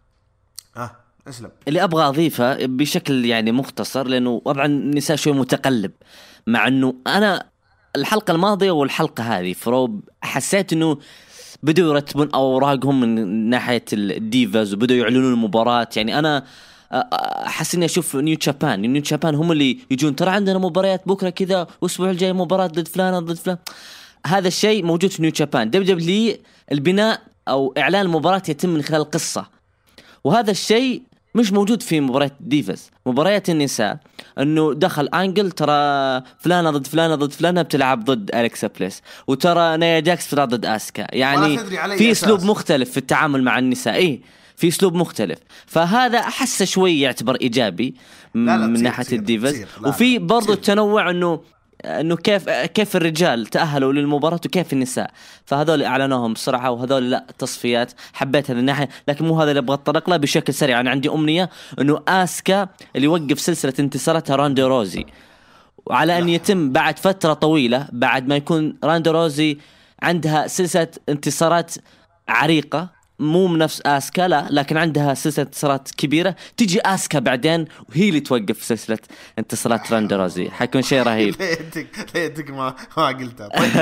Speaker 2: أسلم.
Speaker 1: اللي أبغى أضيفه بشكل يعني مختصر، لأنه طبعا النساء شوي متقلب، مع أنه أنا الحلقة الماضية والحلقة هذه فروب حسيت أنه بدوا يرتبون أوراقهم من ناحية الديفاز وبدوا يعلنون المباراة. يعني أنا أحس إني أشوف نيو جابان هم اللي يجون ترى عندنا مباريات بكرة كذا والأسبوع الجاي مباراة ضد فلان. هذا الشيء موجود في نيو جابان. دبليو البناء أو إعلان المباراة يتم من خلال القصة، وهذا الشيء مش موجود في مباريات ديفاز. مباريات النساء انه دخل انجل ترى فلانه ضد فلانه بتلعب ضد أليكسا بليس، وترى نايا جاكس بتلعب ضد اسكا. يعني في اسلوب مختلف في التعامل مع النساء. في اسلوب مختلف، فهذا احس شوي يعتبر ايجابي من ناحيه الديفاز. وفي برضو التنوع انه كيف الرجال تأهلوا للمباراة وكيف النساء، فهذول اعلنوهم بسرعة وهذول لا تصفيات. حبيت هذه الناحية، لكن مو هذا اللي ابغى اتطرق له بشكل سريع. انا عندي امنية انه اسكا اللي يوقف سلسلة انتصاراتها راندي روزي، وعلى ان يتم بعد فترة طويلة بعد ما يكون راندي روزي عندها سلسلة انتصارات عريقة، مو من نفس اسكا لا، لكن عندها سلسله انتصارات كبيره، تيجي اسكا بعدين وهي اللي توقف سلسله انتصارات راندا روزي. حيكون شيء رهيب.
Speaker 2: ليتك ما قلتها. طيب.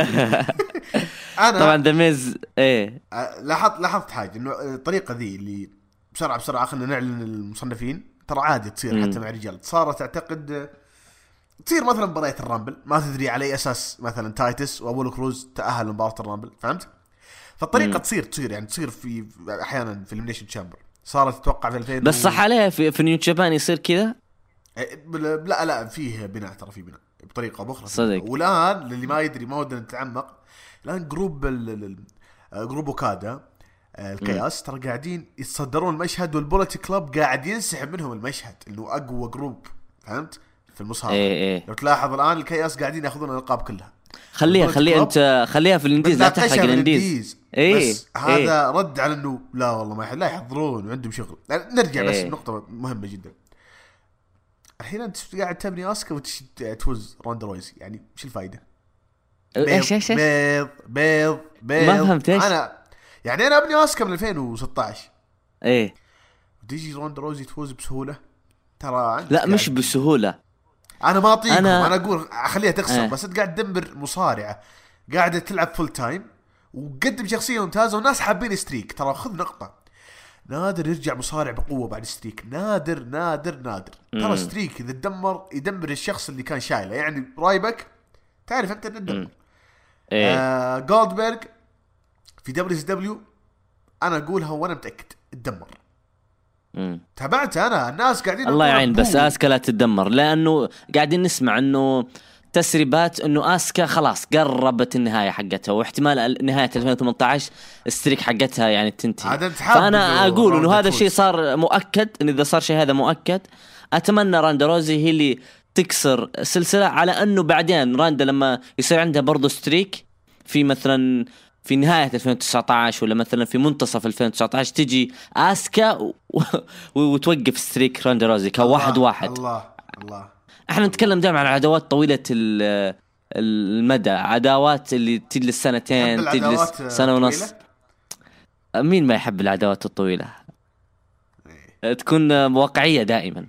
Speaker 1: انا طبعا دميز
Speaker 2: لاحظت حاجه، انه الطريقه ذي اللي بسرعه خلينا نعلن المصنفين، ترى عادي تصير حتى مع الرجال. صارت اعتقد تصير مثلا مباراه الرامبل، ما تدري على اي اساس مثلا تايتس وابولو كروز تاهل لمباراه الرامبل، فهمت؟ فالطريقه تصير يعني تصير في احيانا في الإليمينيشن تشامبر. صارت تتوقع في 2000
Speaker 1: بس صح عليها في نيو جابان يصير كذا.
Speaker 2: لا فيه بناء، ترى في بناء بطريقه اخرى
Speaker 1: صدق.
Speaker 2: والان للي ما يدري ما ودنا نتعمق، الان جروب اوكادا الكياس ترى قاعدين يتصدرون المشهد، والبوليت كلاب قاعد ينسحب منهم المشهد انه اقوى جروب، فهمت؟ في المصارعه. لو تلاحظ الان الكياس قاعدين ياخذون الالقاب كلها.
Speaker 1: خليها انت خليها في الانديز، لا تحرق الانديز.
Speaker 2: بس هذا رد على انه لا والله ما لا يحضرون وعندهم شغل. نرجع بس نقطه مهمه جدا. الحين انت قاعد تبني اسكا وتفوز راندا رويز، يعني ايش الفائده؟
Speaker 1: ايش
Speaker 2: بيض
Speaker 1: ما فهمت ايش
Speaker 2: انا ابني اسكا من 2016
Speaker 1: ايه
Speaker 2: وتيجي راندا رويز تفوز بسهوله. ترى
Speaker 1: لا مش بسهوله.
Speaker 2: انا ما اطيق انا اقول اخليها تخسر بس انت قاعد تدمر مصارعه قاعده تلعب فول تايم وقدم شخصيه ممتازه والناس حابين ستريك. ترى خذ نقطه، نادر يرجع مصارع بقوه بعد ستريك، نادر. ترى ستريك اذا يدمر الشخص اللي كان شايله. يعني رايبك تعرف انت ندمر جولدبرغ في دبليو انا اقولها وانا متاكد تدمر. تابعت انا الناس قاعدين
Speaker 1: الله يعين، بس اسكا لا تدمر، لانه قاعدين نسمع انه تسريبات انه اسكا خلاص قربت النهايه حقتها، واحتمال نهايه 2018 الستريك حقتها يعني تنتهي. فانا اقول انه هذا الشيء صار مؤكد، ان اذا صار شيء هذا مؤكد. اتمنى راندا روزي هي اللي تكسر السلسله، على انه بعدين راندا لما يصير عندها برضو ستريك في مثلا في نهايه 2019 ولا مثلا في منتصف 2019 تجي اسكا وتوقف ستريك راندا روزي كواحد واحد.
Speaker 2: الله
Speaker 1: احنا نتكلم دائما عن عداوات طويله المدى، عداوات اللي تجلس سنتين، تجلس سنه ونص. مين ما يحب العداوات الطويله؟ تكون واقعيه دائما.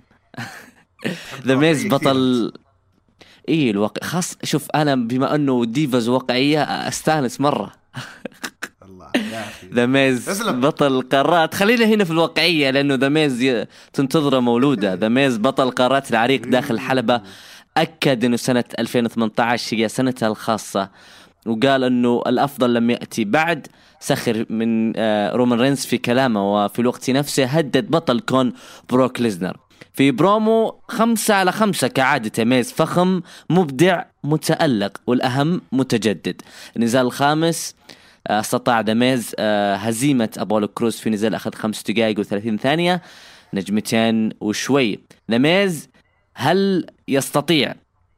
Speaker 1: ذا ميز بطل الواقع خاص. شوف انا بما انه ديفاز واقعيه استانس مره.
Speaker 2: الله يا اخي
Speaker 1: ذا ميز بطل قارات. خلينا هنا في الواقعيه لانه ذا ميز تنتظره مولوده. ذا ميز بطل قارات العريق داخل الحلبه، اكد انه سنه 2018 هي سنتها الخاصه، وقال انه الافضل لم ياتي بعد. سخر من رومان رينز في كلامه، وفي الوقت نفسه هدد بطل كون بروك ليزنر في برومو 5/5 كعادة. ميز فخم مبدع متألق، والأهم متجدد. النزال الخامس استطاع ذا ميز هزيمة أبولو كروز في نزال أخذ 5 دقائق و30 ثانية، نجمتين وشوي. ذا ميز هل يستطيع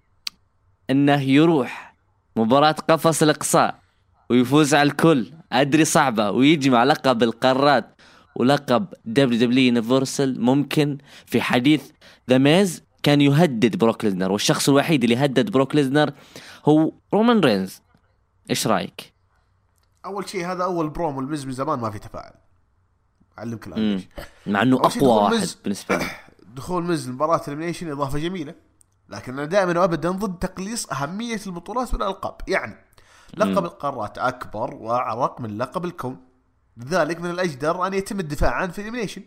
Speaker 1: أنه يروح مباراة قفص الإقصاء ويفوز على الكل؟ أدري صعبة، ويجمع لقب القارات ولقب WWE Universal. ممكن. في حديث ذا ميز كان يهدد بروك ليزنر، والشخص الوحيد اللي هدد بروك ليزنر هو رومان رينز. ايش رايك؟
Speaker 2: اول شيء هذا اول برومو الميز من زمان ما في تفاعل. علمك الان
Speaker 1: مع انه اقوى واحد بالنسبه لي.
Speaker 2: دخول ميز لمباراه الإليمينيشن اضافه جميله، لكن انا دائما وابدا ضد تقليص اهميه البطولات والالقاب. يعني لقب القارات اكبر واعرق من لقب الكون، لذلك من الأجدر أن يتم الدفاع عنه في الإليمينيشن.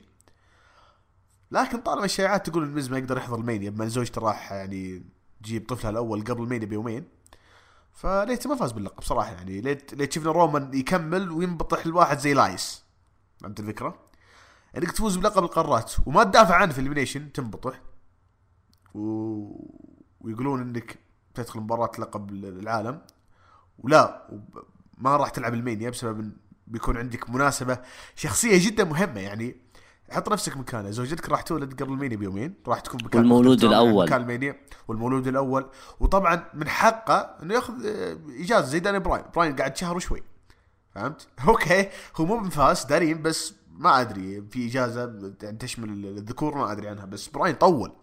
Speaker 2: لكن طالما الشائعات تقول الميز ما يقدر يحضر المانيا بما زوجته راح يعني تجيب طفلها الأول قبل المانيا بيومين، فليت ما فاز باللقب صراحة. يعني ليت شفنا رومان يكمل وينبطح الواحد زي لايس. فهمت الفكرة؟ انك تفوز بلقب القارات وما تدافع عنه في الإليمينيشن تنبطح ويقولون انك تدخل مباراة لقب العالم ولا ما راح تلعب المانيا بسبب بيكون عندك مناسبة شخصية جدا مهمة. يعني حط نفسك مكانه، زوجتك راح تولد قبل المانيا بيومين، راح تكون مكان
Speaker 1: والمولود الأول
Speaker 2: مكان المانيا والمولود الأول، وطبعا من حقه انه ياخذ إجازة زي داني براين قاعد شهر وشوي. فهمت؟ اوكي هو مو بنفاس دارين، بس ما ادري في إجازة تشمل الذكور ما ادري عنها، بس براين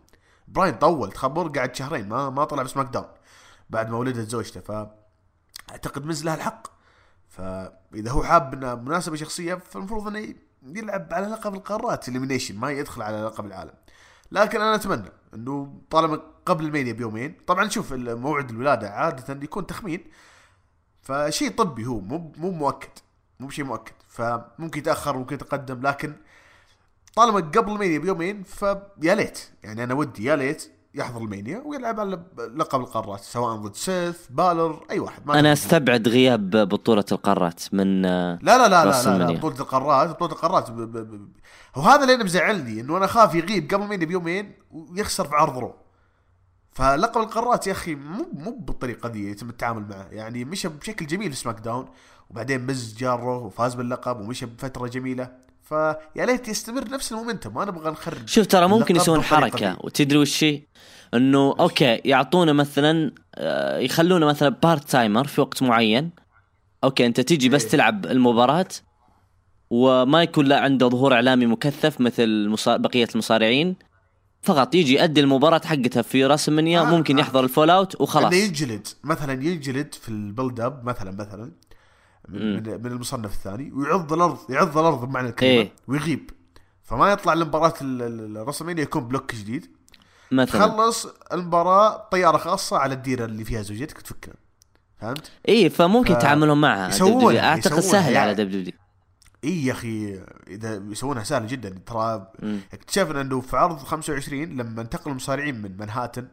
Speaker 2: طول تخبر قاعد شهرين ما طلع بسماك داون بعد ما ولدت زوجته. فاعتقد ميز له الحق. فإذا هو حاب إنه مناسبة شخصية فالمفروض إنه يلعب على لقب القارات إليمينيشن، ما يدخل على لقب العالم. لكن أنا أتمنى إنه طالما قبل المانيا بيومين، طبعا شوف موعد الولادة عادة يكون تخمين، فشيء طبي هو مو مؤكد، مو بشيء مؤكد، فممكن يتأخر ممكن يتقدم. لكن طالما قبل المانيا بيومين فيا ليت، يعني أنا ودي يا ليت يحضر المانيا ويلعب على لقب القارات سواء ضد سيث بالر اي واحد. ما
Speaker 1: انا استبعد غياب بطولة القارات من
Speaker 2: لا بطولة القارات وهذا اللي انا مزعلني، انه انا خاف يغيب قبل المانيا بيومين ويخسر في عرض رو. فلقب القارات يا اخي مو بالطريقه دي يتم التعامل معه. يعني مشى بشكل جميل في سماك داون، وبعدين مز جاره وفاز باللقب ومشى بفتره جميله. فيا ليت يستمر نفس المومنتم، ما نبغى نخرج.
Speaker 1: شوف ترى ممكن يسوون حركه وتدري وش هي، انه اوكي يعطونا مثلا يخلونا مثلا بارت تايمر في وقت معين. اوكي انت تيجي بس تلعب المباراة وما يكون لا عنده ظهور اعلامي مكثف مثل بقية المصارعين، فقط يجي يؤدي المباراة حقتها في راس المنيا. ممكن يحضر الفول اوت وخلاص.
Speaker 2: ينجلد في البيلد اب مثلا من المصنف الثاني ويعض الارض بمعنى الكلمة ويغيب، فما يطلع لمباراة الرسمينيا يكون بلوك جديد مثلا. خلص المباراة طيارة خاصة على الديرة اللي فيها زوجتك تفكنا. فهمت؟
Speaker 1: ممكن تعاملهم معها اعتقد سهل يعني. على دبليو.
Speaker 2: يا اخي اذا يسوونها سهل جدا. ترى اكتشفنا انه في عرض 25 لما انتقلوا المصارعين من منهاتن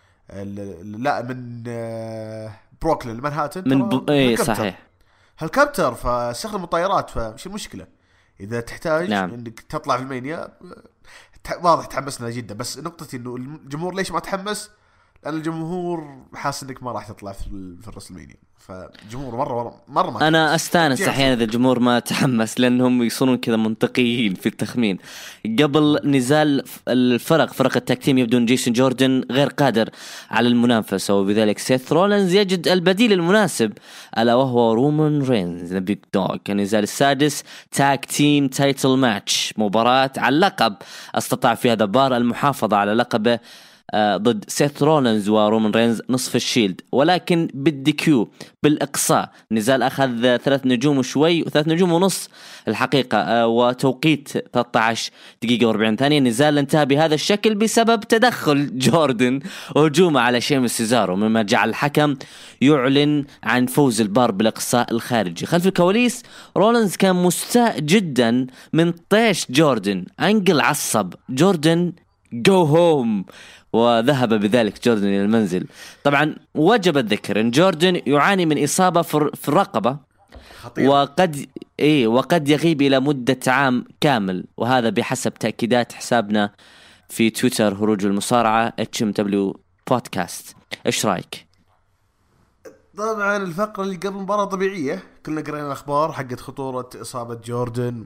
Speaker 2: من بروكلين لمنهاتن
Speaker 1: من صحيح
Speaker 2: هالكابتر، فاستخدموا الطائرات. فش المشكلة إذا تحتاج إنك تطلع في المانيا؟ واضح تحمسنا جدا، بس نقطتي إنه الجمهور ليش ما تحمس؟ لأن الجمهور حاس انك ما راح تطلع في الرسلمانيا، فالجمهور مرة ما
Speaker 1: انا استانس احيانا اذا الجمهور ما تحمس، لانهم يصيرون كذا منطقيين في التخمين. قبل نزال فرق التكتيم يبدو ان جيسون جوردن غير قادر على المنافسه، وبذلك سيث رولينز يجد البديل المناسب الا وهو رومان رينز ذا بيج دوغ. النزال السادس تاج تيم تايتل ماتش، مباراه على اللقب استطاع فيها ذا بار المحافظه على لقبه ضد سيث رولينز ورومان رينز نصف الشيلد، ولكن بالديكيو بالإقصاء. نزال أخذ 3 نجوم وشوي و3 نجوم ونص الحقيقة، وتوقيت 13 دقيقة و40 ثانية. النزال انتهى بهذا الشكل بسبب تدخل جوردن وهجومه على شيمس سيزارو، مما جعل الحكم يعلن عن فوز البار بالإقصاء الخارجي. خلف الكواليس رولينز كان مستاء جدا من طيش جوردن، أنجل عصب جوردن جو هوم، وذهب بذلك جوردن إلى المنزل. طبعا وجب الذكر أن جوردن يعاني من إصابة في الرقبة خطيرة. وقد يغيب إلى مدة عام كامل، وهذا بحسب تأكيدات حسابنا في تويتر هروج المصارعة HMW بودكاست. إيش رأيك؟
Speaker 2: طبعا الفقرة اللي قبل المباراة طبيعية، كلنا قرأنا الأخبار حقت خطورة إصابة جوردن،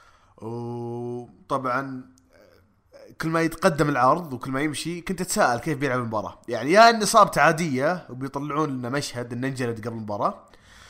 Speaker 2: وطبعا كل ما يتقدم العرض وكل ما يمشي كنت أتساءل كيف بيلعب المباراة. يعني يا إن إصابته عادية وبيطلعون لنا مشهد إنه انجلد قبل المباراة،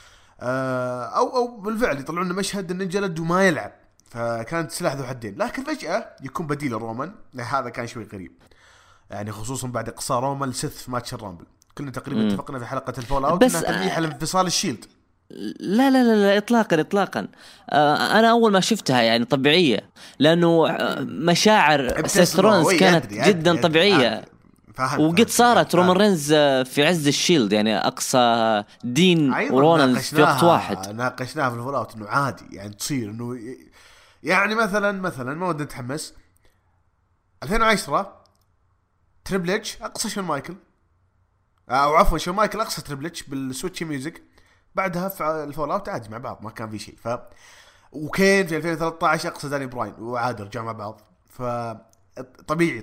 Speaker 2: أو بالفعل يطلعون لنا مشهد إنه انجلد وما يلعب، فكانت سلاح ذو حدين. لكن فجأة يكون بديل رومان، هذا كان شوي غريب يعني، خصوصا بعد إقصاء رومان لسيث في ماتش الرامبل. كلنا تقريبا اتفقنا في حلقة الفول أوت إنها تلميح لانفصال الشيلد.
Speaker 1: لا لا لا إطلاقا. أنا أول ما شفتها يعني طبيعية، لأنه مشاعر سيث رولينز كانت جدا طبيعية، وقد صارت رومان رينز في عز الشيلد يعني أقصى دين ورولينز في وقت واحد.
Speaker 2: ناقشناها في الفول أوت إنه عادي يعني تصير، إنه يعني مثلا ما ودنا نتحمس 2010 تريبل اتش أقصى شون مايكل، أو عفوا شون مايكل أقصى تريبل اتش بالسويتش ميوزك، بعدها في الفول اوت عادي مع بعض ما كان في شيء. وكين في 2013 اقصى داني براين وعاد رجعوا مع بعض، طبيعي.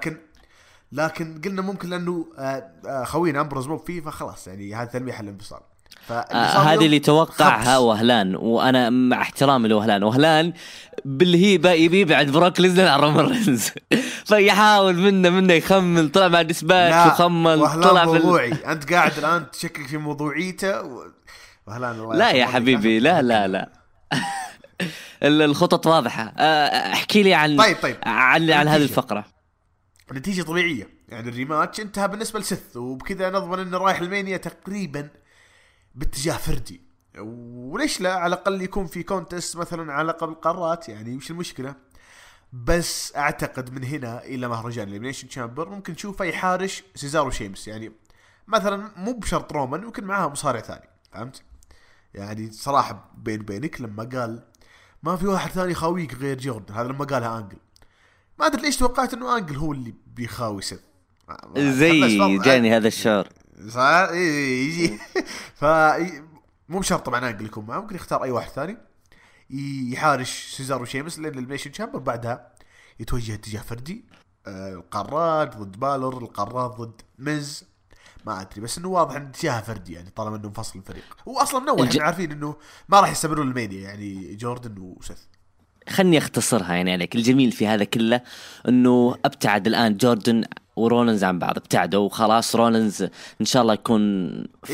Speaker 2: لكن قلنا ممكن لانه خوينا امبروز مو فيه، فخلاص يعني هذا تلميح الانفصال.
Speaker 1: هذه اللي توقعها وهلان، وانا مع احترامي لوهلان بالهيبه يبي بعد بروك ليزنر على رومان رينز فيحاول منه يخمن، طلع مع ديسباتش وخمن طلع
Speaker 2: موضوعي. انت قاعد الان تشكك في موضوعيته
Speaker 1: لا يا حبيبي لا الخطط واضحه. احكي لي عن
Speaker 2: طيب.
Speaker 1: عن هذه الفقره.
Speaker 2: النتيجه طبيعيه يعني، الريماتش انتهى بالنسبه لسيث، وبكذا نضمن انه رايح المانيا تقريبا باتجاه فردي، وليش لا على الأقل يكون في كونتست مثلا على لقب القارات، يعني مش المشكلة. بس أعتقد من هنا إلى مهرجان الإليمينيشن تشامبر ممكن نشوفه يحارش سيزارو شيمس، يعني مثلا مو بشرط رومان، ممكن معها مصارع ثاني، فهمت؟ يعني صراحة بينك لما قال ما في واحد ثاني خاويك غير جوردن، هذا لما قالها أنجل، ما أدري ليش توقعت إنه أنجل هو اللي بيخاوي سيث،
Speaker 1: زي جاني هذا الشعور
Speaker 2: صار يجي مو بشرط طبعا انجل يكون معه، ممكن يختار اي واحد ثاني يحارش سيزارو شيمس لين البيشن شامبر، بعدها يتوجه اتجاه فردي، القارات ضد بالور، القارات ضد مز، ما ادري، بس انه واضح ان اتجاه فردي يعني طالما انه منفصل الفريق. هو اصلا من اول احنا عارفين انه ما راح يستمرون الميديا يعني جوردن وسيث.
Speaker 1: خلني اختصرها يعني عليك. الجميل في هذا كله انه ابتعد الان جوردن ورولينز عن بعض، ابتعدوا وخلاص. رولينز ان شاء الله يكون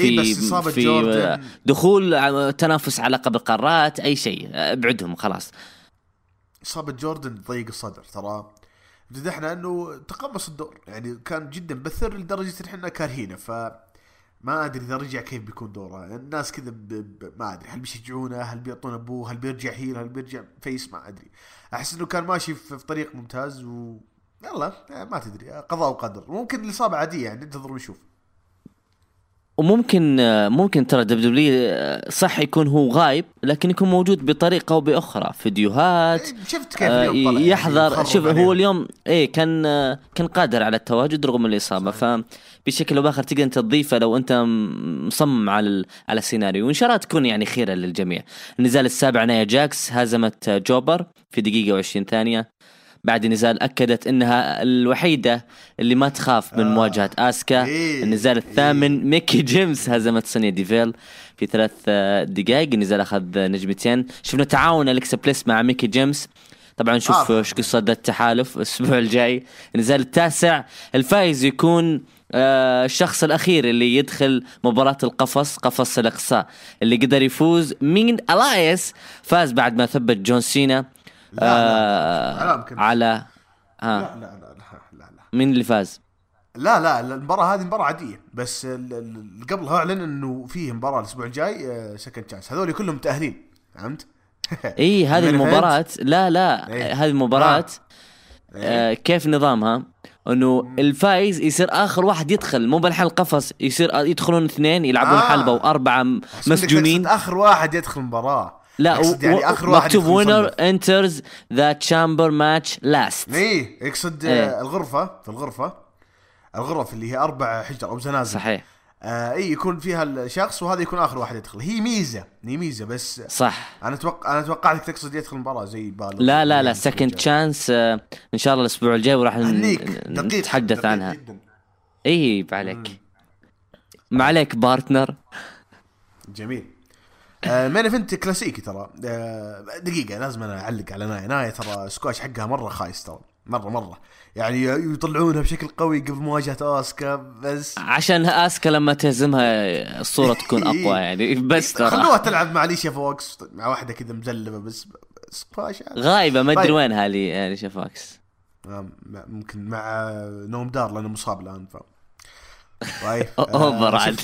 Speaker 1: في دخول تنافس على لقب القارات، اي شيء ابعدهم خلاص.
Speaker 2: اصابه جوردن ضيق الصدر ترى، بدحنا انه تقمص الدور يعني، كان جدا بثر لدرجه ان احنا كارهينه، فما ادري اذا رجع كيف بيكون دوره. الناس كذا ما ادري هل بيشجعونه، هل بيعطون ابوه، هل بيرجع هيل، هل بيرجع فيس، ما ادري. احس انه كان ماشي في طريق ممتاز، يلا ما تدري، قضاء وقدر. ممكن الإصابة عادية يعني، ننتظر ونشوف.
Speaker 1: وممكن ترى دبليو صح يكون هو غايب، لكن يكون موجود بطريقة أو بأخرى، فيديوهات
Speaker 2: شفت كيف اليوم
Speaker 1: يحضر يعني شوف عليها. هو اليوم كان قادر على التواجد رغم الإصابة، فبشكل أو بآخر تقدر أنت تضيفه لو أنت مصمم على السيناريو، وإن شاء الله تكون يعني خيرا للجميع. النزال السابع نايا جاكس هزمت جوبر في دقيقة و20 ثانية. بعد النزال أكدت أنها الوحيدة اللي ما تخاف من مواجهة آسكا. النزال الثامن ميكي جيمس هزمت سونيا ديفيل في 3 دقائق. النزال أخذ نجمتين. شفنا تعاون أليكسا بليس مع ميكي جيمس. طبعا نشوف ايش قصة التحالف الأسبوع الجاي. النزال التاسع الفائز يكون الشخص الأخير اللي يدخل مباراة القفص، قفص الإقصاء، اللي قدر يفوز من ألايس. فاز بعد ما ثبت جون سينا على
Speaker 2: لا.
Speaker 1: مين اللي فاز؟
Speaker 2: لا المباراة هذه مباراة عادية، بس اللي قبلها أعلن إنه فيه مباراة الأسبوع الجاي سكند تشانس. هذول كلهم متأهلين، فهمت؟
Speaker 1: إيه هذه المباراة. لا هذه المباراة كيف نظامها؟ إنه الفائز يصير آخر واحد يدخل، مو بالحل قفص، يصير يدخلون 2 يلعبون حلبة و4 مسجونين.
Speaker 2: آخر واحد يدخل المباراة.
Speaker 1: لا
Speaker 2: يعني آخر واحد
Speaker 1: مكتوب winner enters the chamber match last.
Speaker 2: إيه يقصد الغرف اللي هي 4 حجر أو زنازل.
Speaker 1: صحيح.
Speaker 2: اي يكون فيها الشخص وهذا يكون اخر واحد يدخل. هي ميزه بس.
Speaker 1: صح.
Speaker 2: انا اتوقعك تقصد يدخل المباراه زي بالو.
Speaker 1: لا سكند تشانس ان شاء الله الاسبوع الجاي وراح نتحدث عنها. اي عليك ما عليك بارتنر.
Speaker 2: جميل. مين فنت كلاسيكي ترى. دقيقه لازم انا اعلق على نايا ترى سكواش حقها مره خايس ترى، مره يعني يطلعونها بشكل قوي قبل مواجهة آسكا، بس
Speaker 1: عشان آسكا لما تهزمها الصورة تكون أقوى يعني. بس ترى
Speaker 2: خلوها تلعب مع ليشا فوكس، مع واحدة كذا مزلبة بس سكواش
Speaker 1: غايبة ما أدري وين هالي ليشا فوكس.
Speaker 2: ممكن مع نوم دار لأنه مصاب الآن. طيب
Speaker 1: أوفر عاد.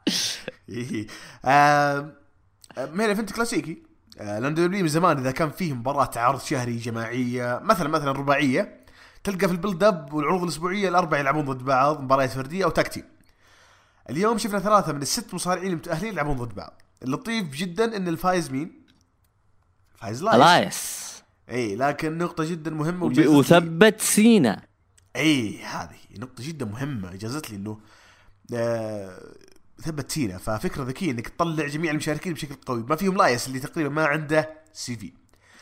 Speaker 2: مين فنت كلاسيكي. لأن من زمان إذا كان فيه مباراة عرض شهري جماعية مثلا رباعية، تلقى في البيلد اب والعروض الأسبوعية الأربعة يلعبون ضد بعض مباريات فردية أو تاكتيم. اليوم شفنا 3 من ال6 مصارعين المتأهلين يلعبون ضد بعض. اللطيف جدا إن الفايز مين؟ فايز لايس. اي لكن نقطة جدا مهمة
Speaker 1: وثبت سينا.
Speaker 2: اي هذه نقطة جدا مهمة جازت لي إنه ثبت سينا. ففكرة ذكية إنك تطلع جميع المشاركين بشكل قوي، ما فيهم لايس اللي تقريبا ما عنده سي في.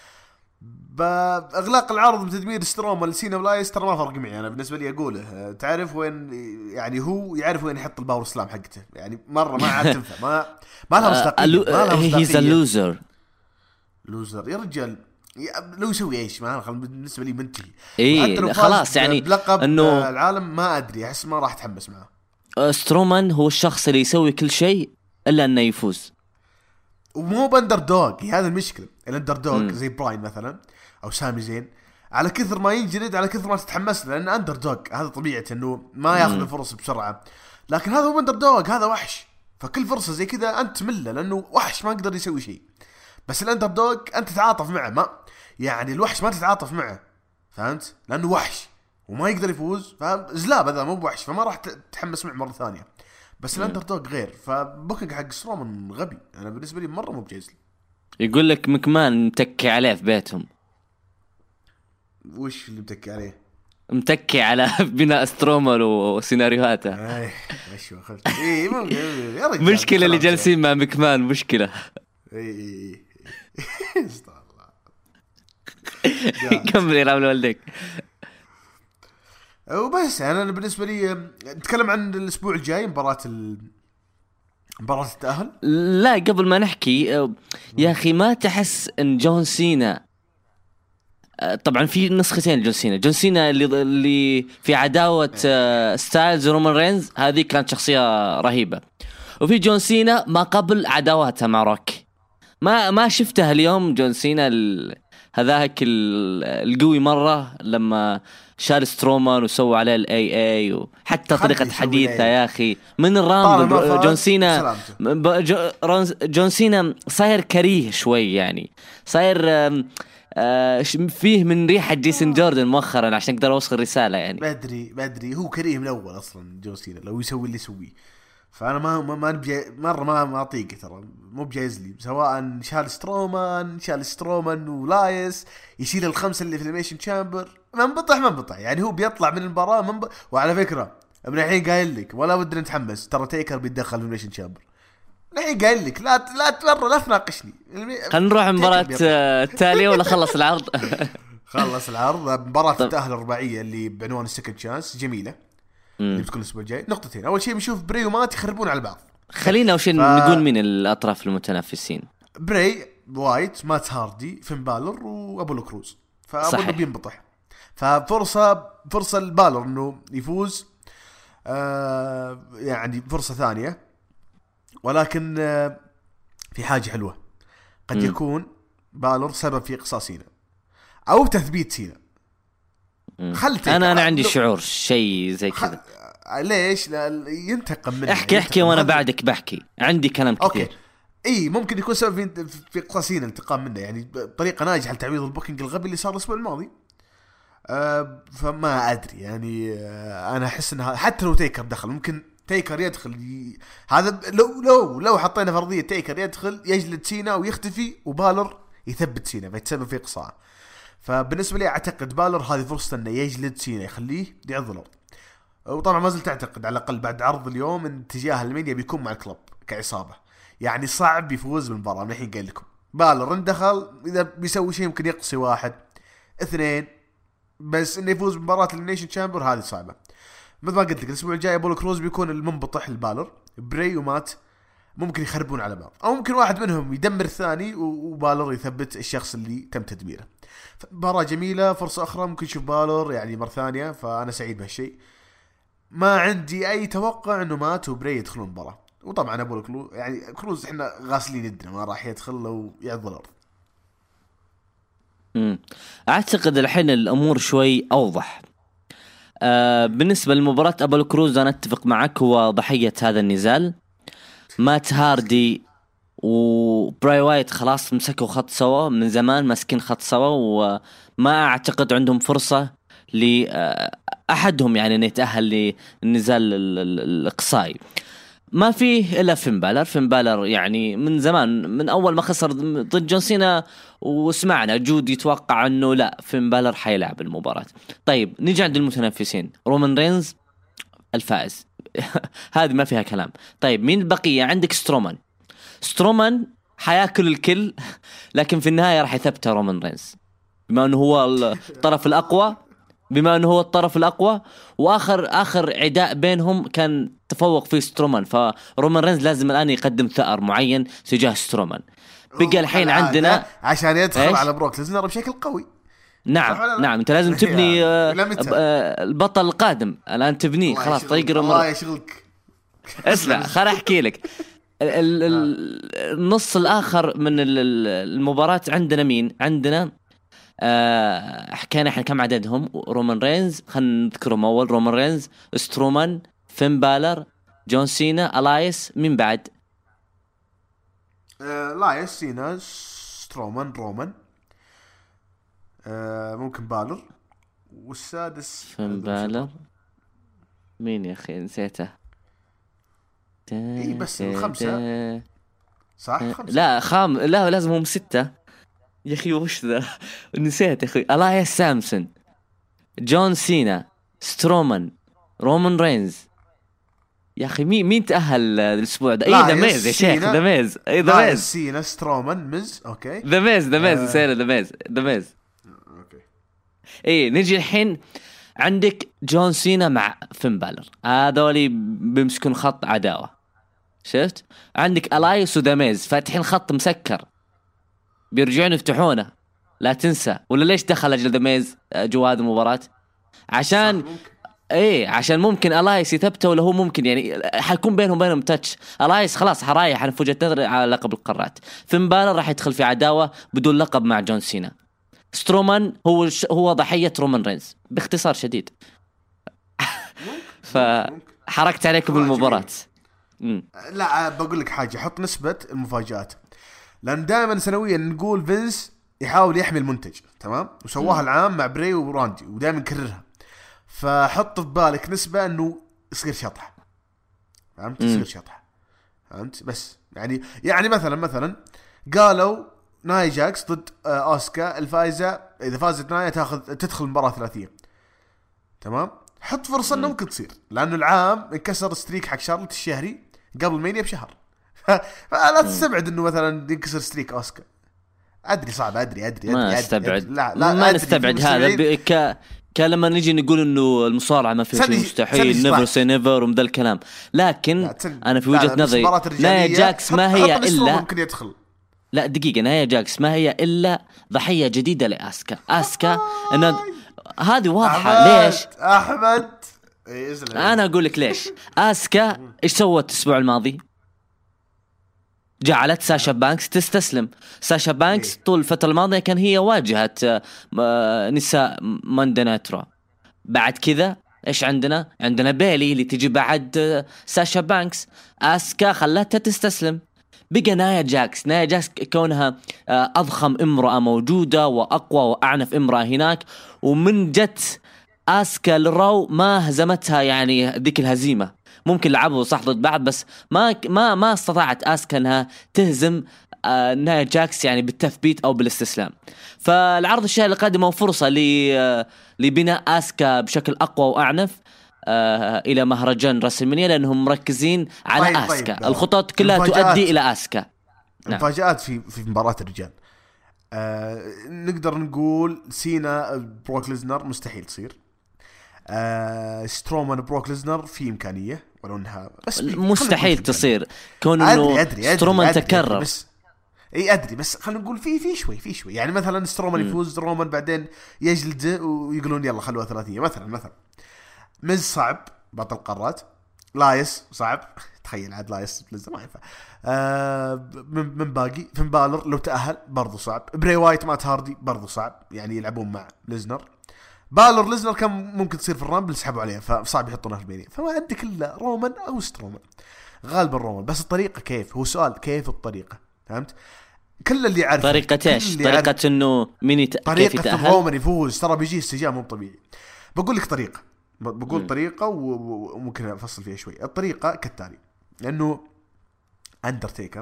Speaker 2: بإغلاق العرض بتدمير ستروما لسينا ولايس ترى ما فرق معي أنا بالنسبة لي. أقوله تعرف وين يعني، هو يعرف وين يحط الباور سلام حقته يعني. مرة ما عاد تنفع، ما لها مصداقية.
Speaker 1: هيز لوزر
Speaker 2: يا رجال. لو يسوي ايش ما بالنسبة لي منتهي.
Speaker 1: إيه خلاص يعني
Speaker 2: إنه العالم ما أدري، أحس ما راح أتحمس معه.
Speaker 1: سترومان هو الشخص اللي يسوي كل شيء إلا أنه يفوز،
Speaker 2: ومو باندر دوغ. هذا المشكلة. الاندر دوغ زي براين مثلا او سامي زين، على كثر ما ينجلد على كثر ما تتحمس له، لان اندر دوغ هذا طبيعته انه ما ياخذ الفرص بسرعه. لكن هذا هو اندر دوغ، هذا وحش، فكل فرصه زي كذا انت تمله لانه وحش ما يقدر يسوي شيء. بس الاندر دوغ انت تتعاطف معه، ما يعني الوحش ما تتعاطف معه، فهمت؟ لانه وحش وما يقدر يفوز، فزلاب هذا مو بوحش، فما راح تتحمس معه مره ثانيه. بس الاندر دوغ غير. فبوكينج حق سترومان غبي، انا بالنسبه لي مره مو بجايز لي.
Speaker 1: يقول لك مكمان متكي عليه في بيتهم.
Speaker 2: وش اللي متكي عليه؟
Speaker 1: متكي على بناء سترومان وسيناريوهاته.
Speaker 2: ايوه خلت يا رجال
Speaker 1: مشكله اللي جالسين مع مكمان مشكله.
Speaker 2: استغفر الله.
Speaker 1: كمل يا راول والدك.
Speaker 2: وبس انا بالنسبه لي نتكلم عن الاسبوع الجاي مباراه التأهل.
Speaker 1: لا قبل ما نحكي يا أخي ما تحس أن جون سينا، طبعا في نسختين جون سينا اللي في عداوة ستايلز ورومان رينز، هذه كانت شخصية رهيبة. وفي جون سينا ما قبل عداوتها مع روكي، ما شفتها اليوم. جون سينا هذاك القوي مرة لما شال سترومان وسوى عليه الاي وحتى طريقة حديثه يا اخي من الرامبل. جون سينا صاير كريه شوي يعني، صاير فيه من ريحة جيسون جوردن مؤخرا عشان اقدر اوصل رسالة يعني.
Speaker 2: بدري هو كريه من اول اصلا جون سينا لو يسوي اللي يسويه. فانا ما نبي مرة ما اطيقه ترى، مو بجايز لي. سواء شال سترومان ولايس يشيل ال5 اللي في الميشن تشامبر، منبطح يعني. هو بيطلع من المباراة وعلى فكرة من الحين قايل لك ولا ودنا نتحمس، ترى تيكر بيتدخل في الميشن تشامبر. من الحين قايل لك لا تناقشني.
Speaker 1: خلينا نروح المباراة التالية ولا خلص العرض.
Speaker 2: خلص العرض. مباراة
Speaker 1: طب
Speaker 2: التأهل الرباعية اللي بعنوان السكند شانس جميلة، اللي بتكون الأسبوع الجاي. نقطتين، أول شيء بنشوف بري ومات يخربون على بعض.
Speaker 1: خلينا أول شيء نقول مين الأطراف المتنافسين.
Speaker 2: بري وايت، مات هاردي، فين بالر، وأبولو كروز. فأبولو بينبطح، فرصة البالر إنه يفوز. يعني فرصة ثانية، ولكن في حاجة حلوة، قد يكون بالر سبب في إقصاء سينا أو تثبيت سينا.
Speaker 1: أنا عندي شعور شيء زي كذا.
Speaker 2: ليش؟ لا ينتقم منه.
Speaker 1: احكي وانا بعدك بحكي، عندي كلام كثير.
Speaker 2: أوكي. اي ممكن يكون سبب في إقصاء سينا، انتقام منه، يعني بطريقة ناجحة لتعويض البوكينج الغبي اللي صار الأسبوع الماضي. فما أدري يعني. أنا أحس إنها حتى لو تيكر دخل، ممكن تيكر يدخل هذا لو حطينا فرضية تيكر يدخل يجلد سينا ويختفي، وبالر يثبت سينا فيتسبب في إقصاء. فبالنسبة لي أعتقد بالر هذه فرصة إنه يجلد سينا يخليه يعض الأرض. وطبعا ما زلت أعتقد على الأقل بعد عرض اليوم إن اتجاه الميديا بيكون مع الكلب كعصابة، يعني صعب يفوز بالمباراة. من الحين قايل لكم بالر إن دخل إذا بيسوي شيء ممكن يقصي 1 2، بس إنه يفوز بمباراة النيشن تشامبر هذه صعبة. مثل ما قلت لك الأسبوع الجاي أبولو كروز بيكون المنبطح البالر. بري ومات ممكن يخربون على بعض، أو ممكن واحد منهم يدمر الثاني وبالر يثبت الشخص اللي تم تدميره. مباراة جميلة، فرصة أخرى ممكن نشوف بالر يعني مرة ثانية، فأنا سعيد بهالشيء. ما عندي أي توقع إنه مات وبري يدخلون المباراة. وطبعا أبولو كروز، يعني كروز إحنا غاسلين يدنا ما راح يدخل لو يعض الأرض.
Speaker 1: أعتقد الحين الأمور شوي أوضح. بالنسبة لمباراة أبولو كروز أنا أتفق معك، هو ضحية هذا النزال. مات هاردي وبراي وايت خلاص مسكوا خط سوا من زمان، ماسكين خط سوا، وما أعتقد عندهم فرصة لأحدهم يعني أن يتأهل للنزال الإقصائي. ما فيه إلا فين بالر يعني من زمان، من أول ما خسر ضد جون سينا وسمعنا جود يتوقع أنه لا فين بالر حيلعب المباراة. طيب نيجي عند المتنافسين، رومان رينز الفائز هذه ما فيها كلام. طيب مين البقية؟ عندك سترومان حياكل الكل، لكن في النهاية راح يثبت رومان رينز بما أنه هو الطرف الأقوى، وآخر عداء بينهم كان تفوق فيه سترومان، فرومان رينز لازم الآن يقدم ثأر معين تجاه سترومان. بقى الحين عندنا
Speaker 2: عشان يدخل على بروك ليزنر بشكل قوي.
Speaker 1: نعم انت لازم تبني البطل القادم الآن، تبنيه خلاص طريق
Speaker 2: الله يشغلك.
Speaker 1: اسمع خليني احكي لك النص الآخر من المباراة. عندنا مين؟ عندنا حكينا احنا كم عددهم. رومان رينز، خلينا نذكرهم اول. رومان رينز، سترومان، فين بالر، جون سينا، الايس. مين بعد؟
Speaker 2: لايس، سينا، سترومان، رومان، ممكن بالر، والسادس
Speaker 1: فين بالر. مين يا اخي نسيته؟
Speaker 2: اي بس الخمسة صح؟
Speaker 1: لا لازم هم 6 يا اخي. وش ذا نسيت يا اخي. الايس سامسون، جون سينا، سترومان، رومان رينز. يا اخي مين تأهل الاسبوع ده؟ ذا ميز يا شيخ، ذا ميز. ذا ميز،
Speaker 2: سينا، سترومان، ميز. اوكي
Speaker 1: ذا ميز نسينا ذا ميز. اوكي نجي الحين عندك جون سينا مع فين بالر، هذولي بيمسكون خط عداوة. شفت؟ عندك الايس وذا ميز فاتحين خط مسكر، بيرجعون يفتحونه لا تنسى. ولا ليش دخل أجل ذا ميز جوا هذه المباراة؟ عشان عشان ممكن الايس يثبته، ولا هو ممكن يعني حيكون بينهم تاتش. الايس خلاص حرايح عن وجهة نظري على لقب القارات. فين بالر راح يدخل في عداوة بدون لقب مع جون سينا. سترومان هو ضحية رومان رينز باختصار شديد. فحركت عليكم بالمباراة.
Speaker 2: لا بقول لك حاجة، حط نسبة المفاجآت، لأن دائما سنويا نقول فينس يحاول يحمي المنتج، تمام؟ وسواها العام مع بري وراندي ودائما نكررها. فحط في بالك نسبة انه يصير شطح، فهمت؟ يصير شطح، فهمت؟ بس يعني مثلا قالوا ناي جاكس ضد اوسكا الفائزة، اذا فازت ناي تدخل المباراة 30، تمام؟ حط فرصة انه ممكن تصير، لانه العام انكسر ستريك حق شارلوت الشهري قبل مانيا بشهر. فلا تستبعد انه مثلا ينكسر ستريك اوسكا. ادري صعب، ادري
Speaker 1: ما استبعد،
Speaker 2: لا
Speaker 1: ما نستبعد هذا لما نيجي نقول انه المصارعه ما فيها شيء مستحيل، نيفر سي نيفر ومن ذا الكلام. لكن انا في وجهه نظري نايا جاكس ما هي الا
Speaker 2: ممكن يدخل.
Speaker 1: لا دقيقه، نايا جاكس ما هي الا ضحيه جديده لاسكا. ان هذه واضحه. ليش
Speaker 2: احمد؟
Speaker 1: انا اقول لك ليش. اسكا ايش سوت الاسبوع الماضي؟ جعلت ساشا بانكس تستسلم. ساشا بانكس طول الفترة الماضية كان هي واجهة نساء ماندي نايترو. بعد كذا ايش عندنا بيلي اللي تجي بعد ساشا بانكس. اسكا خلتها تستسلم. بقى نايا جاكس كونها اضخم امرأة موجودة واقوى واعنف امرأة هناك، ومن جت اسكا للرو ما هزمتها يعني ذيك الهزيمة. ممكن لعبوا صح ضد بعض، بس ما استطاعت اسكا انها تهزم نايا جاكس يعني بالتثبيت او بالاستسلام. فالعرض الشهري القادم هو فرصه لبناء اسكا بشكل اقوى واعنف الى مهرجان راسلمانيا، لانهم مركزين على اسكا. الخطط كلها تؤدي الى اسكا.
Speaker 2: مفاجآت في مباراة الرجال. نقدر نقول سينا بروك ليزنر مستحيل تصير. سترومان بروك ليزنر في إمكانية، ولو انها بس
Speaker 1: مستحيل تصير كون انه سترومان تكرر.
Speaker 2: بس اي ادري، بس خلينا نقول في شوي يعني مثلا سترومان يفوز رومان بعدين يجلد ويقولون يلا خلوها ثلاثية مثلا. مز صعب بطل قارات. لايس صعب تخيل عاد لايس ليزنر ما ينفع. من باقي فين بالر لو تأهل برضو صعب. بري وايت مات هاردي برضو صعب يعني يلعبون مع ليزنر. بالر ليزنر كان ممكن تصير في الرامبل يسحبوا عليها، فصعب يحطونها في البينية. فما عندك الا رومان او سترومان. غالبا رومان، بس الطريقة كيف؟ هو سؤال كيف الطريقة، فهمت؟ كل اللي يعرف
Speaker 1: طريقة ايش؟ طريقة انه كيف يتأهل.
Speaker 2: رومان يفوز ترى بيجي استجابة مو طبيعي. بقول لك طريقة، بقول طريقة وممكن افصل فيها شوي. الطريقة كالتالي، لانه اندرتيكر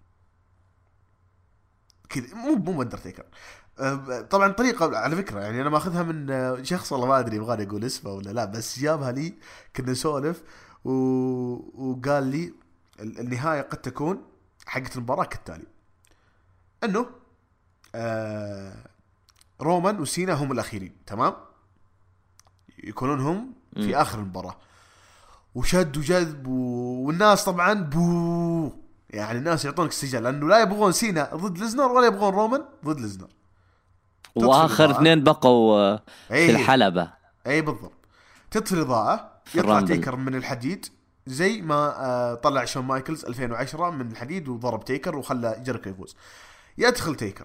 Speaker 2: كذا مو اندرتيكر. طبعا طريقة على فكرة يعني أنا ماخذها من شخص والله ما أدري يبغاني أقول اسمه ولا لا، بس جابها لي كنا نسولف وقال لي النهاية قد تكون حقت المباراة كالتالي، أنه رومان وسينا هم الأخيرين، تمام؟ يكونون هم في آخر المباراة وشد وجذب والناس طبعا يعني الناس يعطونك استجابة، لأنه لا يبغون سينا ضد ليزنر ولا يبغون رومان ضد ليزنر.
Speaker 1: واخر اثنين بقوا في الحلبة.
Speaker 2: اي بالضبط. تطفي الإضاءة، يطلع تيكر من الحديد زي ما طلع شون مايكلز 2010 من الحديد وضرب تيكر وخلى جيريكو يفوز. يدخل تيكر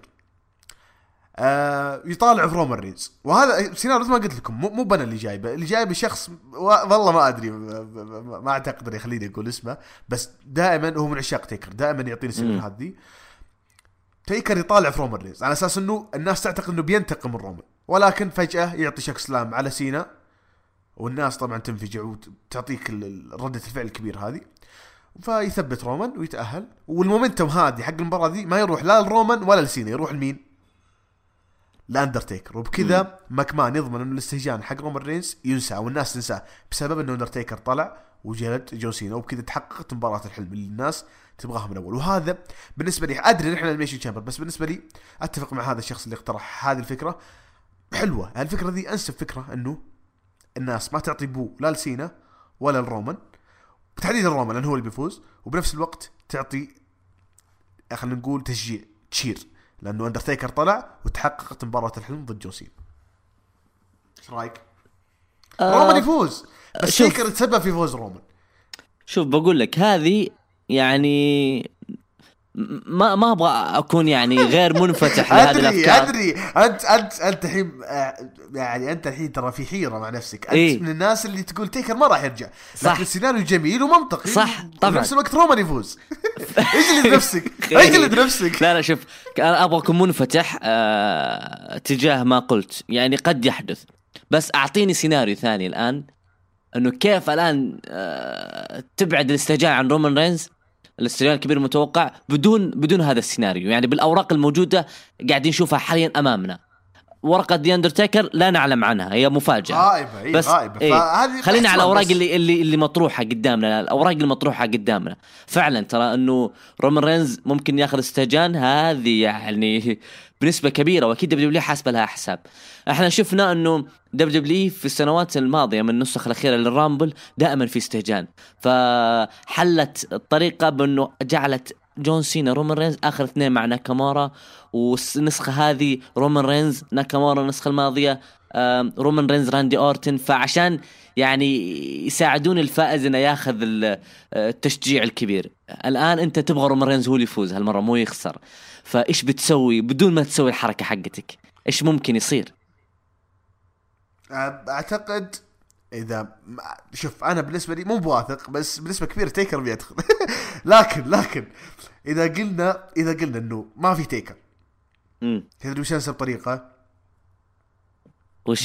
Speaker 2: يطالع في رومان رينز، وهذا سيناريو ما قلت لكم مو بنا اللي جايبه شخص والله ما ادري ما اعتقد يخليني اقول اسمه، بس دائما هو من عشاق تيكر، دائما يعطيني سيناريو هذه. تيكر يطالع في رومان رينز على اساس انه الناس تعتقد انه بينتقم من رومان، ولكن فجأة يعطي شك سلام على سينا، والناس طبعا تنفجع وتعطيك ردة الفعل الكبير هذه، فيثبت رومان ويتأهل. والمومنتوم هذه حق المباراة دي ما يروح لا لرومان ولا لسينا، يروح لمين؟ لاندرتيكر. وبكذا ماكمان يضمن انه الاستهجان حق رومان رينز ينسى والناس تنساه بسبب انه اندرتيكر طلع وجلد جون سينا، وبكذا تحققت مباراة الحلم اللي الناس تبغاها من اول. وهذا بالنسبه لي، ادري نحن الميشن تشامبر، بس بالنسبه لي اتفق مع هذا الشخص اللي اقترح هذه الفكره. حلوه الفكره ذي، انسب فكره انه الناس ما تعطي لا لسينا ولا الرومان، بتحديد الرومان لانه هو اللي بيفوز، وبنفس الوقت تعطي خلينا نقول تشجيع تشير، لانه اندرتيكر طلع وتحققت مباراه الحلم ضد جون سينا. ايش رايك؟ رومان يفوز بس تيكر تسبب في فوز رومان.
Speaker 1: شوف بقول لك هذه يعني ما ابغى اكون يعني غير منفتح لهذه الافكار.
Speaker 2: ادري انت الحين يعني انت الحين ترى في حيره مع نفسك. انت من الناس اللي تقول تيكر ما راح يرجع، لكن السيناريو جميل ومنطقي،
Speaker 1: صح طبعا.
Speaker 2: بنفس الوقت رومان يفوز. اجلد نفسك.
Speaker 1: لا شوف انا ابغى اكون منفتح تجاه ما قلت، يعني قد يحدث، بس اعطيني سيناريو ثاني الان، انه كيف الان تبعد الاستهجان عن رومان رينز الاستهجان الكبير المتوقع بدون هذا السيناريو. يعني بالاوراق الموجوده قاعدين نشوفها حاليا امامنا، ورقة دي أندرتيكر لا نعلم عنها، هي مفاجأة
Speaker 2: غائبة.
Speaker 1: بس
Speaker 2: غائبة.
Speaker 1: خلينا على الأوراق اللي مطروحة قدامنا، الأوراق اللي مطروحة قدامنا فعلا ترى إنه رومان رينز ممكن ياخذ استهجان، هذه يعني بنسبة كبيرة، وأكيد دبليو حاسبة لها حساب. احنا شفنا إنه دبليو في السنوات الماضية من النسخة الأخيرة للرامبل دائما في استهجان، فحلت الطريقة بأنه جعلت جون سينا رومان رينز آخر اثنين مع ناكامورا، والنسخة هذه رومان رينز ناكامورا، النسخة الماضية رومان رينز راندي أورتن، فعشان يعني يساعدون الفائز انه ياخذ التشجيع الكبير. الآن انت تبغى رومان رينز هو اللي يفوز هالمرة مو يخسر، فايش بتسوي بدون ما تسوي الحركة حقتك؟ ايش ممكن يصير؟
Speaker 2: اعتقد اذا شوف انا بالنسبه لي مو بواثق، بس بنسبه كبيره تيكر بيدخل. لكن اذا قلنا انه ما في تيكر، تدري وش انسب طريقه؟
Speaker 1: وش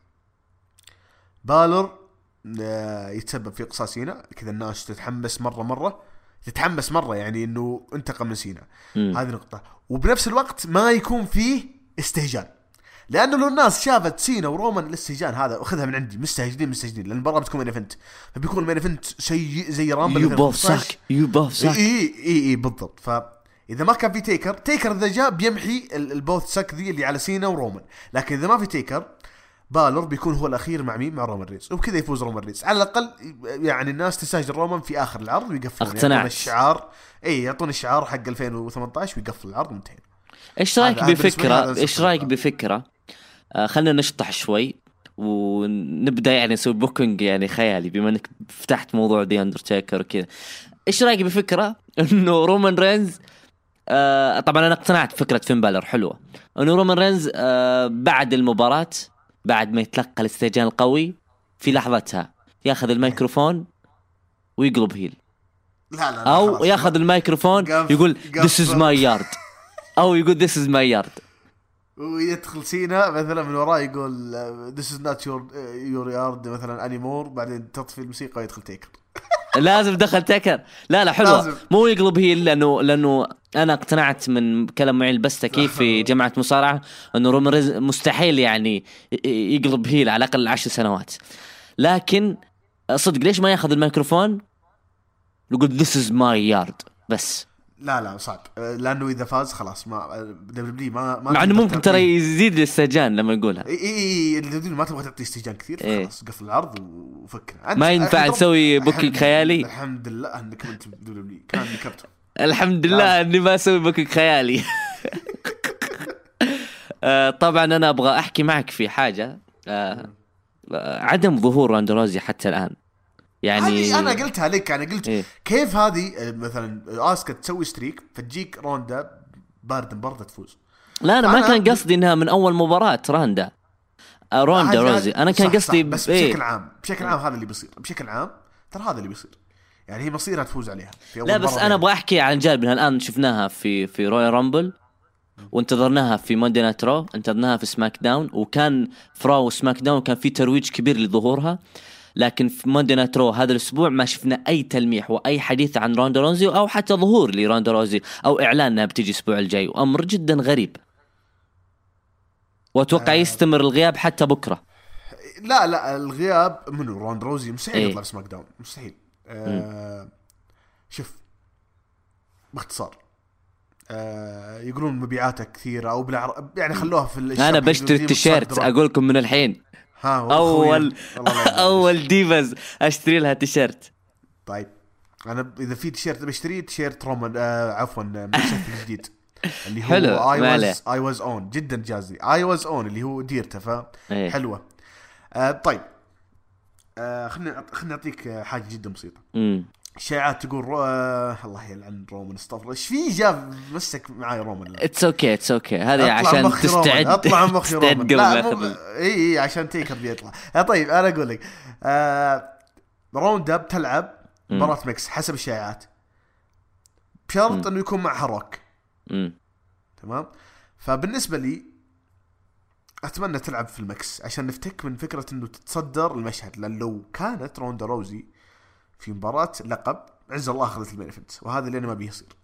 Speaker 2: بالور يتسبب في قصاص سينا كذا، الناس تتحمس مره يعني انه انتقم من سينا. هذه نقطه. وبنفس الوقت ما يكون فيه استهجان، لانه لو الناس شافت سينا ورومان الاستهجان هذا اخذها من عندي مستهجنين لان المباراه بتكون مين ايفنت، فبيكون مين ايفنت شيء زي رامبل
Speaker 1: يو باف ساك.
Speaker 2: اي بالضبط. فاذا ما كان في تيكر اذا جاء بيمحي البوث ساك ذي اللي على سينا ورومان، لكن اذا ما في تيكر بالور بيكون هو الاخير مع مين؟ مع رومان رينز، وبكذا يفوز رومان رينز على الاقل. يعني الناس تستاجر رومان في اخر العرض ويقفلون، يعطون الشعار، يعطون الشعار حق 2018 ويقفل العرض وانتهينا.
Speaker 1: ايش رايك بفكره خلنا نشطح شوي ونبدا يعني نسوي بوكينج يعني خيالي، بما انك فتحت موضوع دي اندرتيكر وكذا. ايش رايك بفكره انه رومان رينز طبعا انا اقتنعت بفكره فين بالر حلوه، انه رومان رينز بعد المباراه بعد ما يتلقى الاستهجان القوي في لحظتها ياخذ الميكروفون ويقلب هيل،
Speaker 2: لا
Speaker 1: او ياخذ الميكروفون يقول this is my yard، او يقول this is my yard،
Speaker 2: ويدخل سينا مثلا من وراء يقول this is not your yard مثلا anymore، بعدين تطفي الموسيقى ويدخل تيكر.
Speaker 1: لازم دخل تيكر. لا حلوة، مو يقلب هيل، لأنه أنا اقتنعت من كلام معين البستكي في جماعة مصارعة أنه رومان رينز مستحيل يعني يقلب هيل على الأقل 10 سنوات. لكن صدق ليش ما ياخذ الميكروفون يقول this is my yard بس؟
Speaker 2: لا صعب، لانه اذا فاز خلاص ما دبليو ما
Speaker 1: مع انه ممكن ترى يزيد الاستهجان لما يقولها.
Speaker 2: دبليو ما تبغى تعطي استهجان كثير، خلاص قفل العرض وفكر.
Speaker 1: ما ينفع نسوي بوكينج خيالي.
Speaker 2: الحمد لله انك انت دبليو كان ذكرته.
Speaker 1: الحمد لله اني ما اسوي بوكينج خيالي. طبعا انا ابغى احكي معك في حاجه، عدم ظهور راندا روزي حتى الان. يعني
Speaker 2: انا قلتها لك، انا قلت كيف هذه مثلا اسكا تسوي ستريك فتجيك روندا برد تفوز.
Speaker 1: لا انا ما كان قصدي انها من اول مباراة روندا روزي، انا كان قصدي
Speaker 2: بس بشكل عام هذا اللي بيصير، بشكل عام ترى هذا اللي بيصير، يعني هي مصيرها تفوز عليها في أول.
Speaker 1: لا بس انا ابغى احكي عن جانب الان شفناها في رويال رامبل، وانتظرناها في موندي نايت رو، انتظرناها في سماك داون، وكان في راو وسماك داون كان في ترويج كبير لظهورها. لكن في موندي نايت رو هذا الأسبوع ما شفنا أي تلميح وأي حديث عن روندا روزي، أو حتى ظهور لروندا روزي أو إعلان أنها بتيجي الأسبوع الجاي، وأمر جدا غريب، وأتوقع يستمر الغياب حتى بكرة.
Speaker 2: لا الغياب منو؟ روندا روزي مستحيل يطلع سماك داون، مستحيل. شوف باختصار، يقولون مبيعاته كثيرة أو يعني خلوها في
Speaker 1: أنا بشتري التيشيرت أقولكم من الحين، أول ديفاز أشتري لها تيشيرت.
Speaker 2: طيب أنا إذا في تيشيرت بشتري تيشيرت رومان عفوا مكسف الجديد اللي هو I was on، جدا جازي I was on اللي هو ديرته، فحلوة. طيب خلنا نعطيك حاجة جدا بسيطة. شائعات تقول الله يلعن رومان استغفر، ايش في جاب مسك معاي رومان؟
Speaker 1: اتس اوكي هذه عشان تستعد،
Speaker 2: اطلع مخي رومان. لا عشان تيكر بيطلع. طيب انا اقول لك روندا بتلعب مباراة ميكس حسب الشائعات، بشرط انه يكون معها روك. تمام. فبالنسبة لي اتمنى تلعب في الميكس عشان نفتك من فكرة انه تتصدر المشهد، لان لو كانت روندا روزي في مباراة لقب عز الله أخذت المين إيفنت، وهذا اللي أنا ما بيصير.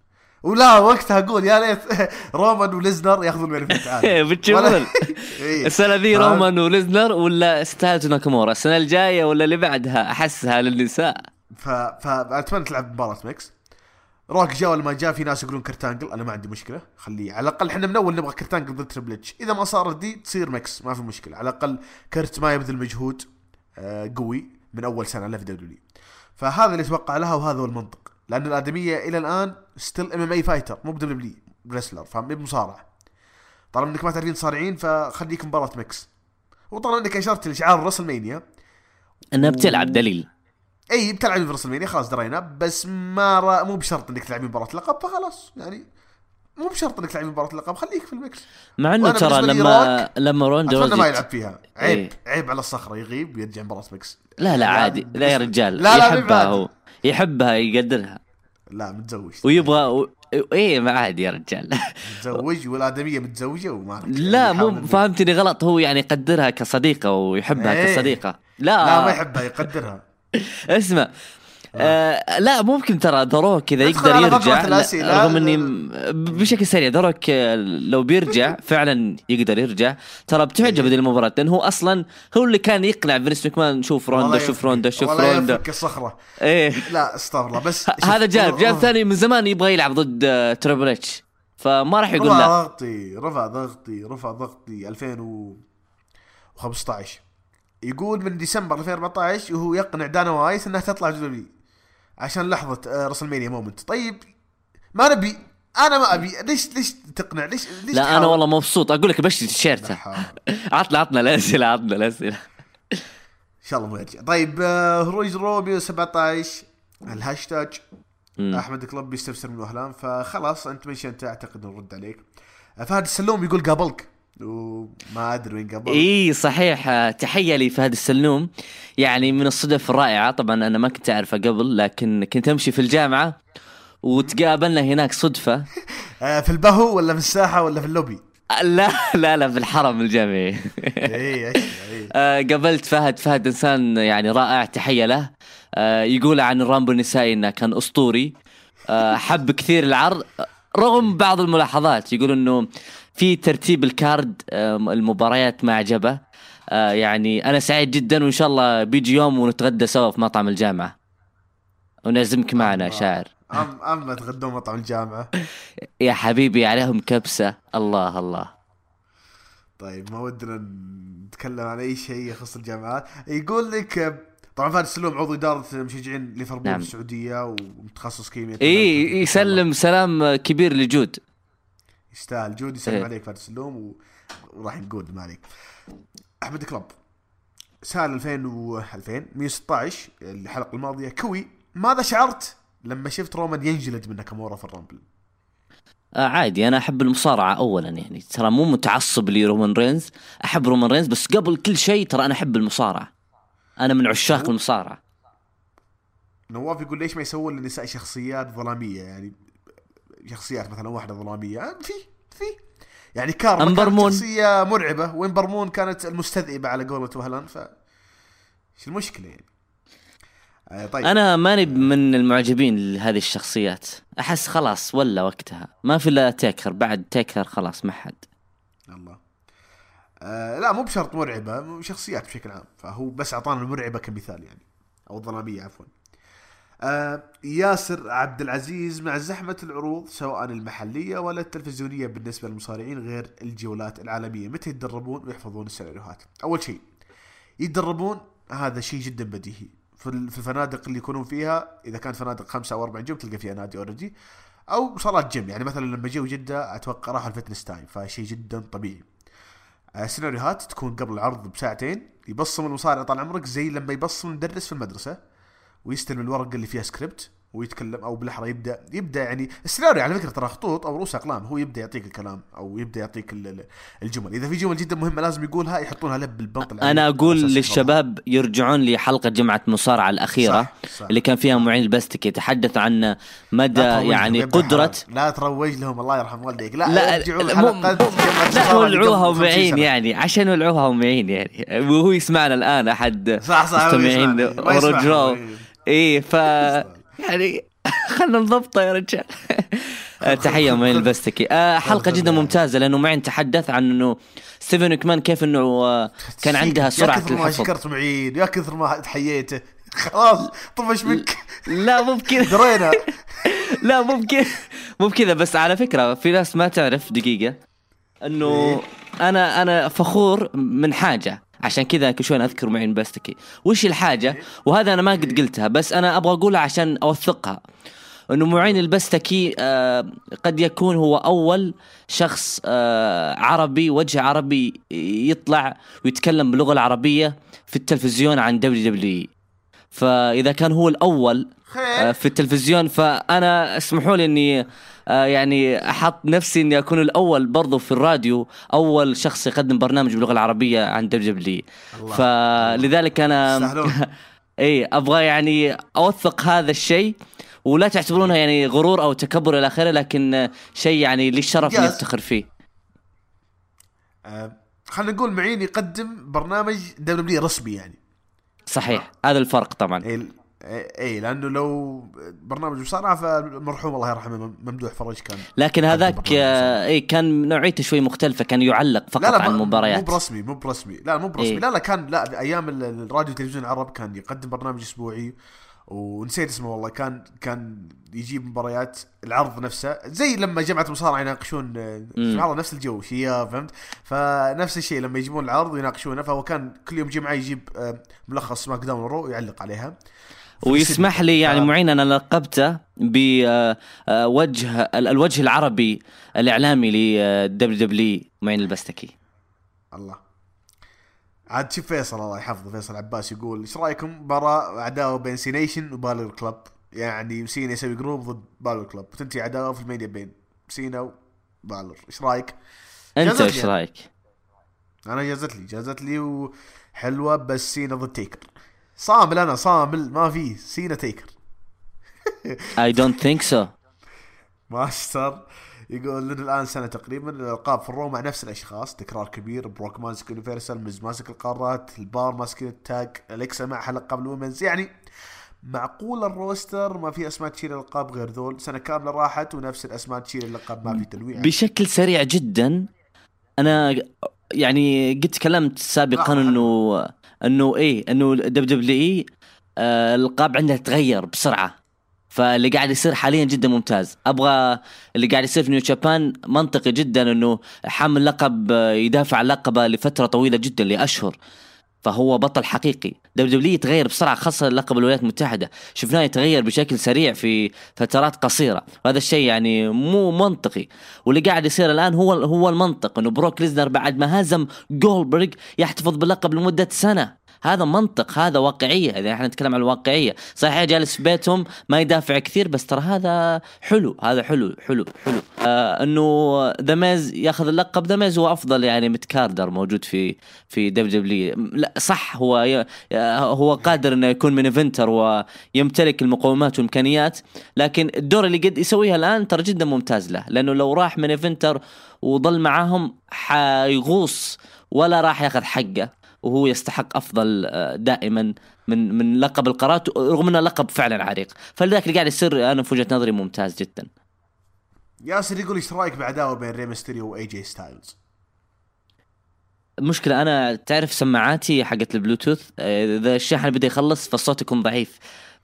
Speaker 2: ولا وقتها اقول يا ليت رومان وليزنر ياخذون المين ايفنت عادي.
Speaker 1: بتشوفون
Speaker 2: إيه.
Speaker 1: السنه ذي رومان وليزنر ولا ستايلز وناكامورا، السنه الجايه ولا اللي بعدها احسها للنساء.
Speaker 2: فاتمنى تلعب مباراة ميكس. روك جاء ولا ما جاء، في ناس يقولون كرتانجل، انا ما عندي مشكله، خليه على الاقل. احنا من اول نبغى كرتانجل ضد تريبل اتش، اذا ما صارت دي تصير ميكس ما في مشكله، على الاقل كرت ما يبذل مجهود قوي من اول سنه له في دبليو. فهذا اللي اتوقع لها وهذا هو المنطق، لان الادميه الى الان ستيل ام ام اي فايتر مو بدبليو بريسلر، فاهم؟ بمصارعه. طالما انك ما تعرفين صارعين فخليك مباراه ميكس. وطالما انك اشرت لشعار راسل مانيا
Speaker 1: انها بتلعب دليل
Speaker 2: اي بتلعب في راسل مانيا، خلاص درينا، بس ما مو بشرط انك تلعب مباراه لقب، فخلاص يعني مو بشرط انك تلعب مباراه لقب، خليك في الميكس.
Speaker 1: مع انه ترى لما روندو
Speaker 2: اتمنى ما يلعب فيها، عيب إيه؟ عيب على الصخره يغيب ويرجع مباراه ميكس.
Speaker 1: لا عادي، لا يا رجال،
Speaker 2: لا
Speaker 1: يحبها هو، يحبها يقدرها.
Speaker 2: لا متزوج
Speaker 1: ويبغى ايه ما عادي يا رجال.
Speaker 2: متزوج والادميه متزوجه وما
Speaker 1: لا مو فهمتني غلط، هو يعني يقدرها كصديقه ويحبها
Speaker 2: ايه.
Speaker 1: كصديقه.
Speaker 2: لا ما يحبها يقدرها.
Speaker 1: اسمع لا ممكن ترى دروك كذا يقدر يرجع، رغم اني بشكل سريع دروك لو بيرجع فعلا يقدر يرجع، ترى بتعجب هذه المباراة، لأنه هو أصلا هو اللي كان يقنع فينيس ماكمان شوف روندا شوف روندا شوف روندا
Speaker 2: الصخرة.
Speaker 1: ايه
Speaker 2: لا استغفر الله، بس
Speaker 1: هذا جانب ثاني من زمان يبغى يلعب ضد تريبل اتش، فما راح يقول لا.
Speaker 2: رفع ضغطي 2015 يقول من ديسمبر 2014 وهو يقنع دانا وايت انها تطلع جدولي عشان لحظة راسلمانيا مومنت. طيب ما نبي، انا ما ابي، ليش تقنع؟ ليش
Speaker 1: لا تحاول؟ انا والله مبسوط، اقول لك بشتري تيشيرته. عطنا الاسئله ان
Speaker 2: شاء الله ما يرجع. طيب هروج روبي 17 الهاشتاج احمد كلوب بيستفسر من الاهلام، فخلاص انت ماشي، انت اعتقد نرد عليك. فهد السلوم يقول قابلك وما ادري وين قابلك.
Speaker 1: اي صحيح، تحيه لي فهد السلوم، يعني من الصدف الرائعه. طبعا انا ما كنت اعرفه قبل، لكن كنت امشي في الجامعه وتقابلنا هناك صدفه.
Speaker 2: في البهو ولا في الساحه ولا في اللوبي؟
Speaker 1: لا في الحرم الجامعي. قابلت فهد انسان يعني رائع، تحيه له. يقول عن الرامبو النسائي انه كان اسطوري، حب كثير العرض رغم بعض الملاحظات. يقول انه في ترتيب الكارد المباريات ما عجبه. يعني انا سعيد جدا، وان شاء الله بيجي يوم ونتغدى سوا في مطعم الجامعه ونعزمك معنا شاعر.
Speaker 2: أما تغدون مطعم الجامعة
Speaker 1: يا حبيبي عليهم كبسة. الله.
Speaker 2: طيب ما ودنا نتكلم عن أي شيء يخص الجامعات. يقول لك طبعا فهد السلوم عضو إدارة مشجعين ليفربول نعم. السعودية ومتخصص كيمياء.
Speaker 1: يسلم سلام كبير لجود،
Speaker 2: يستاهل جود، يسلم عليك فهد السلوم وراح نقول ما عليك. أحمد كلوب سال 2116 الحلقة الماضية كوي، ماذا شعرت لما شفت رومان ينجلد من ناكامورا في الرامبل؟
Speaker 1: عادي، أنا أحب المصارعة أولا، يعني ترى مو متعصب لرومان رينز، أحب رومان رينز، بس قبل كل شيء ترى أنا أحب المصارعة، أنا من عشاق المصارعة.
Speaker 2: نواف يقول ليش ما يسوون للنساء شخصيات ظلامية، يعني شخصيات مثلا واحدة ظلامية في يعني كارما كانت شخصية مرعبة، وين برمون كانت المستذئبة على قولة وهلان، شو المشكلة يعني؟ طيب.
Speaker 1: أنا ماني من المعجبين لهذه الشخصيات، أحس خلاص ولا وقتها، ما في لا تيكر، بعد تيكر خلاص ما حد.
Speaker 2: الله. لا مو بشرط مرعبة، شخصيات بشكل عام، فهو بس أعطانا المرعبة كمثال يعني، أو الظلامية عفوا. ياسر عبد العزيز، مع زحمة العروض سواء المحلية ولا التلفزيونية بالنسبة للمصارعين غير الجولات العالمية، متى يتدربون ويحفظون السيناريوهات؟ أول شيء يتدربون، هذا شيء جدا بديهي في الفنادق اللي يكونون فيها، إذا كانت فنادق 5 أو 4 جيم تلقى فيها نادي أوريدي، أو صالات جيم، يعني مثلا لما جيوا جدة أتوقع راحوا الفتنس تايم، فشيء جدا طبيعي. السيناريوهات تكون قبل العرض بساعتين، يبصم المصارع طال عمرك زي لما يبصم مدرس في المدرسة، ويستلم الورقة اللي فيها سكريبت ويتكلم، او بالاحرى يبدا يعني السيناريو على فكره ترى خطوط او رؤوس اقلام، هو يبدا يعطيك الكلام او يبدا يعطيك الجمل، اذا في جمل جدا مهمه لازم يقولها يحطونها له بالبنط.
Speaker 1: انا اقول للشباب يرجعون لحلقه جمعه مصارعه الاخيره صح. اللي كان فيها معين البستك يتحدث عن مدى يعني قدره،
Speaker 2: لا تروج لهم الله يرحم والديك، لا
Speaker 1: يرجعون حلقه لا ولعوها ومعين يعني عشان ولعوها ومعين يعني، وهو يسمعنا الان احد مستمعين رجرو ايه ف يعني خلنا نضبطه يا رجال. تحية معين البستكي. حلقة جدا ممتازة لأنه معين تحدث عن أنه ستيفن ماكمان كيف أنه كان عندها سرعة الحفظ.
Speaker 2: يا كثر ما شكرت معين، يا كثر ما تحييته، خلاص طفش منك.
Speaker 1: لا مو بكذا
Speaker 2: درينا.
Speaker 1: لا مو بكذا، بس على فكرة في ناس ما تعرف دقيقة أنه أنا فخور من حاجة، عشان كذا شوي أذكر معين بستكي وش الحاجة، وهذا أنا ما قد قلتها بس أنا أبغى أقولها عشان أوثقها. أنه معين البستكي قد يكون هو أول شخص عربي، وجه عربي يطلع ويتكلم باللغة العربية في التلفزيون عن WWE. فإذا كان هو الأول في التلفزيون، فأنا اسمحوا لي أني يعني أحط نفسي أني أكون الأول برضو في الراديو، أول شخص يقدم برنامج باللغة العربية عن WWE. فلذلك أنا أبغى يعني أوثق هذا الشيء، ولا تعتبرونها يعني غرور أو تكبر إلى آخره، لكن شيء يعني للشرف إني أفتخر فيه.
Speaker 2: خلينا نقول معين يقدم برنامج WWE رسمي يعني.
Speaker 1: صحيح، هذا الفرق طبعا.
Speaker 2: اي لانه لو برنامج مصارعه فالمرحوم الله يرحمه ممدوح فرج كان،
Speaker 1: لكن هذاك كان نوعيته شوي مختلفه، كان يعلق فقط عن المباريات.
Speaker 2: مو برسمي لا كان لا ايام الراديو تلفزيون العرب كان يقدم برنامج اسبوعي، ونسيت اسمه والله. كان يجيب مباريات العرض نفسه، زي لما جمعة المصارعة يناقشون في العرض، نفس الجو شيء، فهمت؟ فنفس الشيء لما يجيبون العرض ويناقشونه، فهو كان كل يوم جمعة يجيب ملخص سماك داون ورو ويعلق عليها.
Speaker 1: ويسمح لي يعني معين أنا لقبته بوجه الوجه العربي الإعلامي لدبليو معين البستكي.
Speaker 2: الله عاد شوف فيصل الله يحفظه، فيصل عباس يقول ايش رايكم مباراة عداوة بين سي نيشن وبالر كلوب؟ يعني سينا يسوي جروب ضد بالر كلوب وتنتهي عداوة في الميديا بين سينا وبالر، ايش رايك؟
Speaker 1: انت ايش رايك؟
Speaker 2: انا جازت لي وحلوة، بس سينا ضد تيكر. صامل ما في سينا تيكر.
Speaker 1: I don't think so.
Speaker 2: ماستر يقول لنا الآن سنة تقريبا الألقاب في الرو مع نفس الأشخاص، تكرار كبير. بروك ماسك يونيفرسال، مز ماسك القارات، البار ماسك التاج، أليكسا مع حلقة بالومنز. يعني معقول الروستر ما في أسماء تشيل الألقاب غير ذول؟ سنة كاملة راحت ونفس الأسماء تشيل اللقب، ما في تنويع
Speaker 1: بشكل سريع جدا. أنا يعني قد تكلمت سابقا إنه WWE الألقاب عندها تغير بسرعة، فاللي قاعد يصير حاليا جدا ممتاز. ابغى اللي قاعد يصير في نيو جابان منطقي جدا، انه حامل لقب يدافع عن لقبه لفتره طويله جدا لاشهر، فهو بطل حقيقي. دبليو يتغير بسرعه، خاصه لقب الولايات المتحده شفناه يتغير بشكل سريع في فترات قصيره، وهذا الشيء يعني مو منطقي. واللي قاعد يصير الان هو المنطق، انه بروك ليزنر بعد ما هزم جولدبرغ يحتفظ باللقب لمده سنه. هذا منطق، هذا واقعية. إذا احنا نتكلم عن الواقعية، صحيح جالس في بيتهم ما يدافع كثير، بس ترى هذا حلو. انه ذا ميز ياخذ اللقب. ذا ميز هو افضل يعني متكاردر موجود في دبليو. لا صح، هو قادر انه يكون من ايفنتر ويمتلك المقومات والامكانيات، لكن الدور اللي قد يسويها الان ترى جدا ممتاز له، لانه لو راح من ايفنتر وظل معاهم حيغوص ولا راح ياخذ حقه، وهو يستحق أفضل دائما من لقب القارات، رغم أنه لقب فعلا عريق. فلذلك اللي قاعد يصير أنا في وجهة نظري ممتاز جدا.
Speaker 2: ياسر يقول ايش رايك بعداوة بين ري ميستيريو واي جي ستايلز؟
Speaker 1: المشكلة أنا تعرف سماعاتي حقت البلوتوث إذا الشاحن بدأ يخلص فالصوت يكون ضعيف،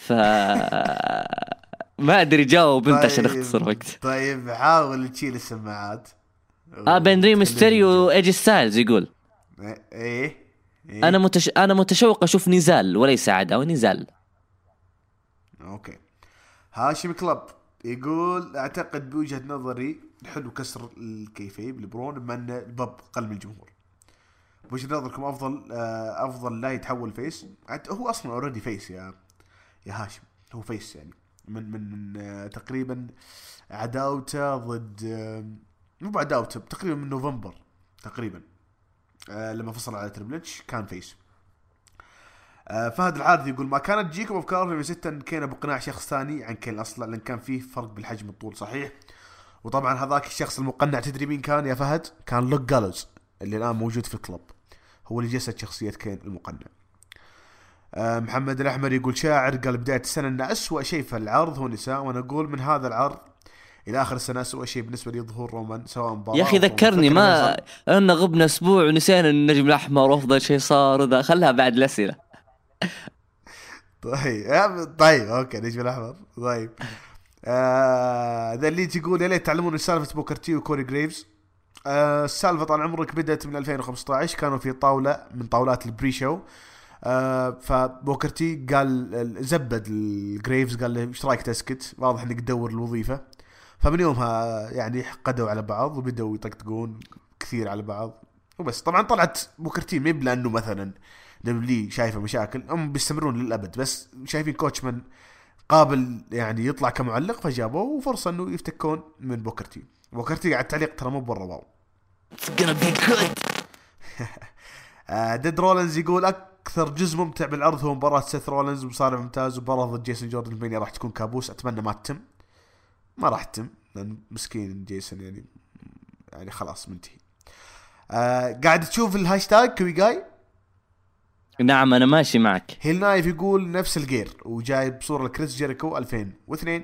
Speaker 1: ما أدري جاوب أنت عشان أختصر وقت.
Speaker 2: طيب حاول تشيل السماعات.
Speaker 1: بين ري ميستيريو واي جي ستايلز يقول
Speaker 2: ايه
Speaker 1: أنا متشوق أشوف نزال وليس عداوة، نزال.
Speaker 2: أوكي. هاشم كلاب يقول أعتقد بوجهة نظري حلو كسر الكيفية لبرون بما أن الباب قلب الجمهور. بوجهة نظركم أفضل لا يتحول فيس؟ هو أصلا أوريدي فيس يا هاشم، هو فيس يعني من تقريبا عداوته ضد مو بعداوته تقريبا من نوفمبر تقريبا لما فصل على تريبل اتش كان فيس. فهد العارض يقول ما كانت تجيكم افكار في 6 كينا بقناع شخص ثاني عن كين اصلا، لان كان فيه فرق بالحجم الطول. صحيح، وطبعا هذاك الشخص المقنع تدري مين كان يا فهد؟ كان لوك جالوز اللي الان موجود في الكلب، هو اللي جسد شخصيه كين المقنع. محمد الاحمر يقول شاعر قال بدايه السنه ان اسوأ شيء في العرض هو نساء، وانا اقول من هذا العرض الى اخر السنه اسوء شيء بالنسبه لي ظهور رومان، سواء مباراه
Speaker 1: يا اخي ذكرني ما ان غبنا اسبوع ونسينا النجم الاحمر وافضل شيء صار ذا، خلها بعد الاسئله.
Speaker 2: طيب اوكي نجم الاحمر. طيب ذا اللي تقول يا ليت تعلمون سالفه بوكر تي وكوري جريفز. السالفه طال عمرك بدأت من 2015، كانوا في طاوله من طاولات البري شو. فبوكرتي قال زبد الجريفز، قال له ايش رايك تسكت، واضح انك تدور الوظيفه. فمن يومها يعني حقدوا على بعض وبدأوا يطقطقون كثير على بعض وبس. طبعا طلعت بوكرتي ميب لانه مثلا دبلي شايفه مشاكل، هم بيستمرون للابد، بس شايفين كوتشمان قابل يعني يطلع كمعلق، فجابوه وفرصه انه يفتكون من بوكرتي. بوكرتي قاعد تعليق ترى مو برا واو. ديد رولينز يقول اكثر جزء ممتع بالعرض هو مباراة سيث رولينز ومصارع ممتاز، ومباراة ضد جيسون جوردن المانيا راح تكون كابوس، اتمنى ما تتم. ما راح تتم لان مسكين جيسون يعني خلاص منتهي. قاعد تشوف الهاشتاج كوي جاي؟
Speaker 1: نعم انا ماشي معك.
Speaker 2: هيل نايف يقول نفس الجير وجايب صورة لكريس جيريكو 2002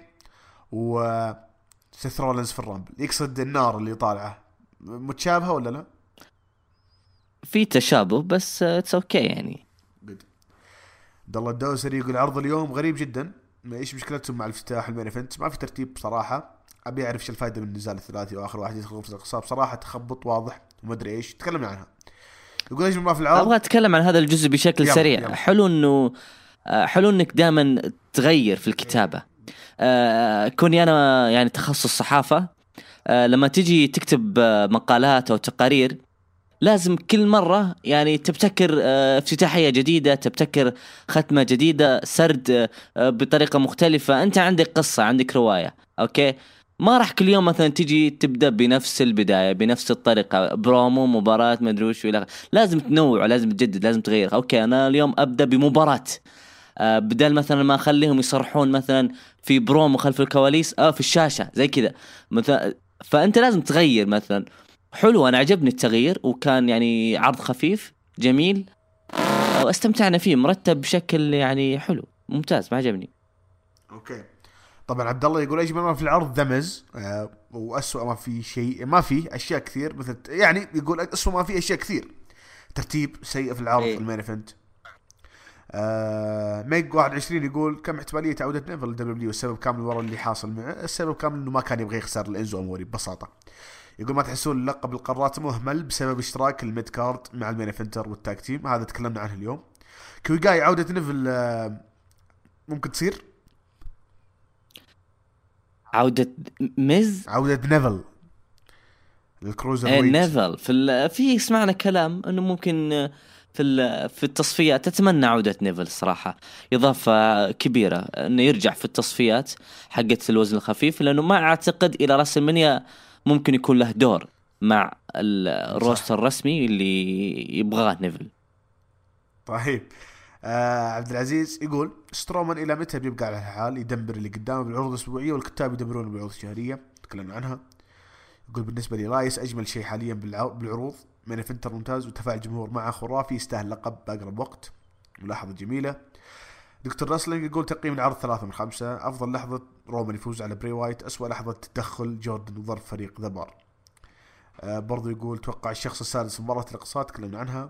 Speaker 2: وسيث رولينز في الرامبل، يقصد النار اللي طالعة متشابهة ولا لا؟
Speaker 1: في تشابه بس اتس اوكي يعني.
Speaker 2: عبد الله الدوسري يقول عرض اليوم غريب جدا، ما ايش مشكلتهم مع الافتتاح المين ايفنت؟ ما في ترتيب بصراحه، ابي اعرف ايش الفائده من النزال الثلاثي واخر واحد يدخل غرفه الاقصاء، بصراحه تخبط واضح وما ادري ايش. تكلمنا عنها. يقول ايش ما في العرض.
Speaker 1: ابغى اتكلم عن هذا الجزء بشكل سريع. يلا. حلو انك دائما تغير في الكتابه. كوني انا يعني تخصص صحافه، لما تيجي تكتب مقالات او تقارير لازم كل مرة يعني تبتكر افتتاحية جديدة، تبتكر ختمة جديدة، سرد بطريقة مختلفة. أنت عندك قصة، عندك رواية، أوكي؟ ما راح كل يوم مثلا تيجي تبدأ بنفس البداية بنفس الطريقة، برومو مباراة مدروش ولا. لازم تنوع، لازم تجدد، لازم تغير. أوكي أنا اليوم أبدأ بمباراة، بدل مثلا ما أخليهم يصرحون مثلا في برومو خلف الكواليس في الشاشة زي كذا مثلا. فأنت لازم تغير مثلا. حلو، أنا عجبني التغيير وكان يعني عرض خفيف جميل واستمتعنا فيه، مرتب بشكل يعني حلو ممتاز، ما عجبني.
Speaker 2: أوكي طبعا عبد الله يقول أجمل ما في العرض ذمز، وأسوأ ما في شيء، ما في أشياء كثير مثل يعني يقول أسوأ ما في أشياء كثير، ترتيب سيء في العرض. المين إيفنت. ميج 21 يقول كم احتمالية عودة نيفل للدبليو، والسبب كامل ورا اللي حاصل معه. السبب كامل إنه ما كان يبغى يخسر الإنزو أموري ببساطة. يقول ما تحسون لقب القارات مهمل بسبب اشتراك الميد كارد مع المين ايفنتر والتاج تيم؟ هذا تكلمنا عنه اليوم. كويجاي عودة نيفل ممكن تصير؟
Speaker 1: عودة
Speaker 2: عودة نيفل للكروزر
Speaker 1: نيفل في سمعنا كلام انه ممكن في التصفيات. اتمنى عودة نيفل صراحة، اضافة كبيرة انه يرجع في التصفيات حقت الوزن الخفيف، لانه ما اعتقد الى راس المنيا ممكن يكون له دور مع الروستر الرسمي اللي يبغاه نيفل.
Speaker 2: طيب عبد العزيز يقول سترومان الى متى بيبقى على الحال، يدمر اللي قدامه بالعروض الاسبوعيه والكتاب يدبرون بالعروض الشهريه؟ تكلمنا عنها. يقول بالنسبه لي رايس اجمل شيء حاليا بالعروض، من فنتر ممتاز وتفاعل الجمهور معه خرافي، يستاهل لقب باقرب وقت. ملاحظه جميله. دكتور راسلينج يقول تقييم العرض 3 من 5. افضل لحظه رومان يفوز على بري وايت، اسوأ لحظه تدخل جوردن وظرف فريق ذا بار. برضو يقول توقع الشخص السادس مباراة الاقصاء، تكلمنا عنها.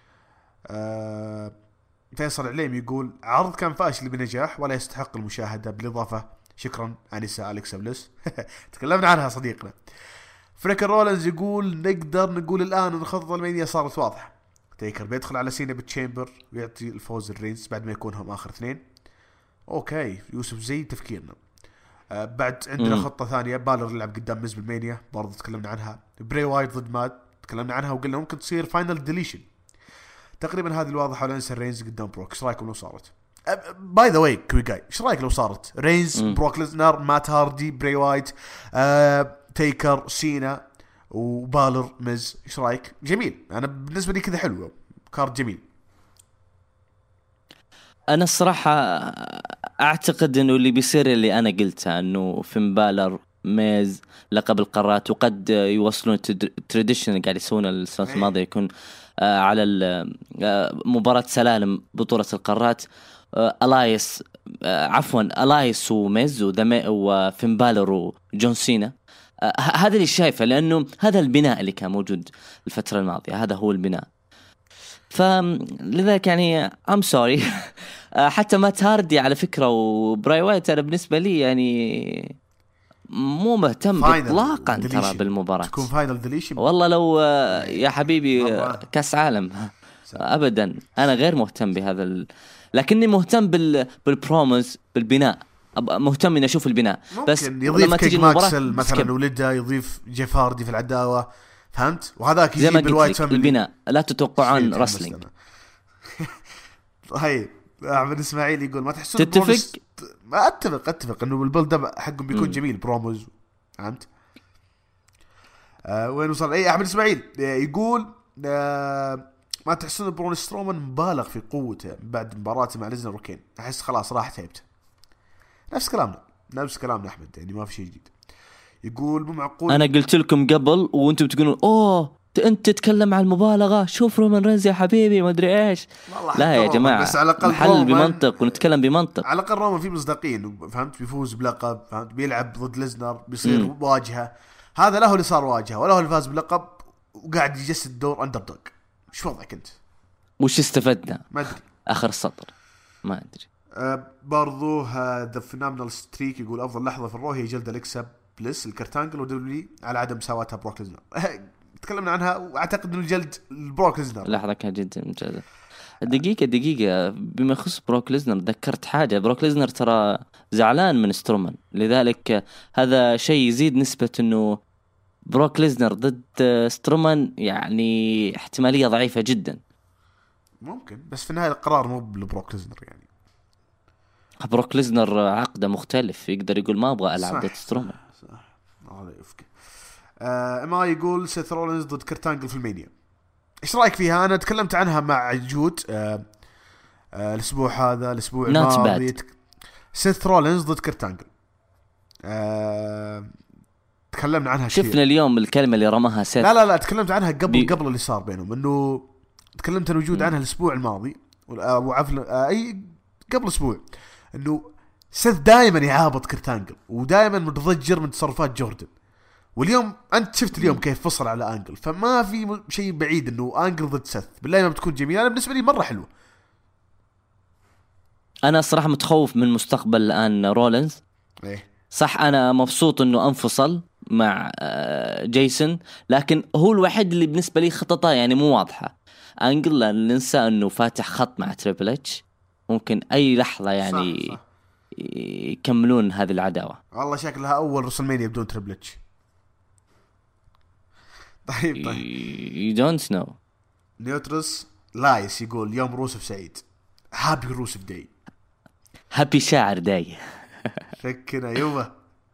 Speaker 2: فيصل عليم يقول عرض كان فاشل بنجاح ولا يستحق المشاهدة، بالإضافة شكرا أنسة أليكسا بليس تكلمنا عنها صديقنا. فريكر رولنز يقول نقدر نقول الآن أن خطة المانيا صارت واضحة، تيكر بيدخل على سينا بالتشامبر ويعطي الفوز الرينز بعد ما يكون هم آخر اثنين. أوكي يوسف زي تفكيرنا. بعد عندنا خطة ثانية، بالر يلعب قدام ميز بالمانيا، برضو تكلمنا عنها. بري وايت ضد مات تكلمنا عنها وقلنا ممكن تصير فاينل ديليشن. تقريبا هذه الواضحة. ولا ننسى رينز قدام بروك. ايش رايكم لو صارت؟ باي ذا واي كويجاي ايش رايك لو صارت رينز بروك ليزنر مات هاردي بري وايت تيكر سينا وبالر ميز؟ ايش رايك؟ جميل. انا بالنسبة لي كذا حلو، كارد جميل.
Speaker 1: انا الصراحة اعتقد انه اللي بيصير اللي انا قلته، انه فين بالر ميز لقب القارات، وقد يوصلون تراديشن قاعد يسوونه السنة الماضية، يكون على مباراة سلالم بطولة القارات. الايس عفوا الايس وميز وفين بالور وجون سينا. هذا اللي شايفه، لانه هذا البناء اللي كان موجود الفتره الماضيه، هذا هو البناء. فلذلك يعني ام سوري. حتى ما تاردي على فكره وبراي وايت انا بالنسبه لي يعني مو مهتم اطلاقا ترى بالمباراه
Speaker 2: تكون فاينل ديليشن.
Speaker 1: والله لو يا حبيبي كاس عالم ابدا انا غير مهتم بهذا لكني مهتم بالبروموز، بالبناء، مهتم اني اشوف البناء. بس
Speaker 2: لما تيجي ماكسل مثلا ولده يضيف جيف هاردي في العداوه، فهمت؟ وهذاك يجيب الوايت فاميلي.
Speaker 1: البناء لا تتوقعون رسلينج.
Speaker 2: طيب احمد اسماعيل يقول ما تحسون
Speaker 1: تتفق؟
Speaker 2: ما اتفق انه البيلد اب حقهم بيكون جميل بروموز، فهمت؟ وين وصل؟ اي احمد اسماعيل يقول ما تحسون برون سترومان مبالغ في قوته بعد مباراته مع ليزنر وكين؟ احس خلاص راحت هيبته. نفس كلامنا احمد، يعني ما في شيء جديد. يقول مو معقول،
Speaker 1: انا قلت لكم قبل وانتم تقولون اوه انت تتكلم عن المبالغه، شوف رومان رينز يا حبيبي ما ادري ايش. لا يا جماعه
Speaker 2: بس على الأقل
Speaker 1: نحل بمنطق ونتكلم بمنطق.
Speaker 2: على الاقل رومان في مصداقين، فهمت؟ بيفوز بلقب، فهمت؟ بيلعب ضد ليزنر بيصير واجهه. هذا له اللي صار واجهه وله اللي فاز بلقب وقاعد يجسد دور اندر دوغ. ايش وضعك انت؟
Speaker 1: وش استفدنا؟
Speaker 2: ما ادري.
Speaker 1: اخر السطر ما ادري.
Speaker 2: برضو ذا فينومينال ستريك يقول افضل لحظه في الرو هي جلد اليكسا بليس الكرتانجل ودبليو على عدم مساواتها بروك ليزنر. تكلمنا عنها واعتقد انه الجلد البروك ليزنر
Speaker 1: لحظه كان جدا ممتازه. دقيقه بما يخص بروك ليزنر ذكرت حاجه. بروك ليزنر ترى زعلان من سترومان، لذلك هذا شيء يزيد نسبه انه بروك ليزنر ضد سترومان يعني احتماليه ضعيفه جدا.
Speaker 2: ممكن، بس في النهايه القرار مو ببروك ليزنر. يعني
Speaker 1: بروك ليزنر عقده مختلف، يقدر يقول ما ابغى العب ضد سترومان.
Speaker 2: صح هذا يفك. ما يقول سيث رولينز ضد كرتانجل في المانيا، ايش رايك فيها؟ انا تكلمت عنها مع جود الاسبوع هذا، الاسبوع الماضي. سيث رولينز ضد كرتانجل تكلمنا عنها كثير.
Speaker 1: شفنا اليوم الكلمه اللي رماها سيث.
Speaker 2: لا تكلمت عنها قبل اللي صار بينهم، انه تكلمت انا وجود عنها الاسبوع الماضي اي قبل اسبوع، انه سيث دائما يعابط كرتانجل ودائما متضجر من تصرفات جوردن. واليوم انت شفت اليوم كيف فصل على انجل، فما في شيء بعيد انه انجل ضد سيث بالله ما بتكون جميله. انا بالنسبه لي مره حلوه.
Speaker 1: انا الصراحه متخوف من مستقبل الان رولينز. صح انا مبسوط انه انفصل مع جيسون، لكن هو الوحيد اللي بالنسبه لي خططه يعني مو واضحه. انجل لا ننسى انه فاتح خط مع تريبل اتش، ممكن اي لحظه يعني صح. يكملون هذه العداوه.
Speaker 2: والله شكلها اول رسلمانيا بدون تريبل اتش. طيب
Speaker 1: you don't know.
Speaker 2: نيوترس لايس يقول يوم روسف سعيد، هابي روسف داي،
Speaker 1: هابي شاعر داي.
Speaker 2: فكنا يومه.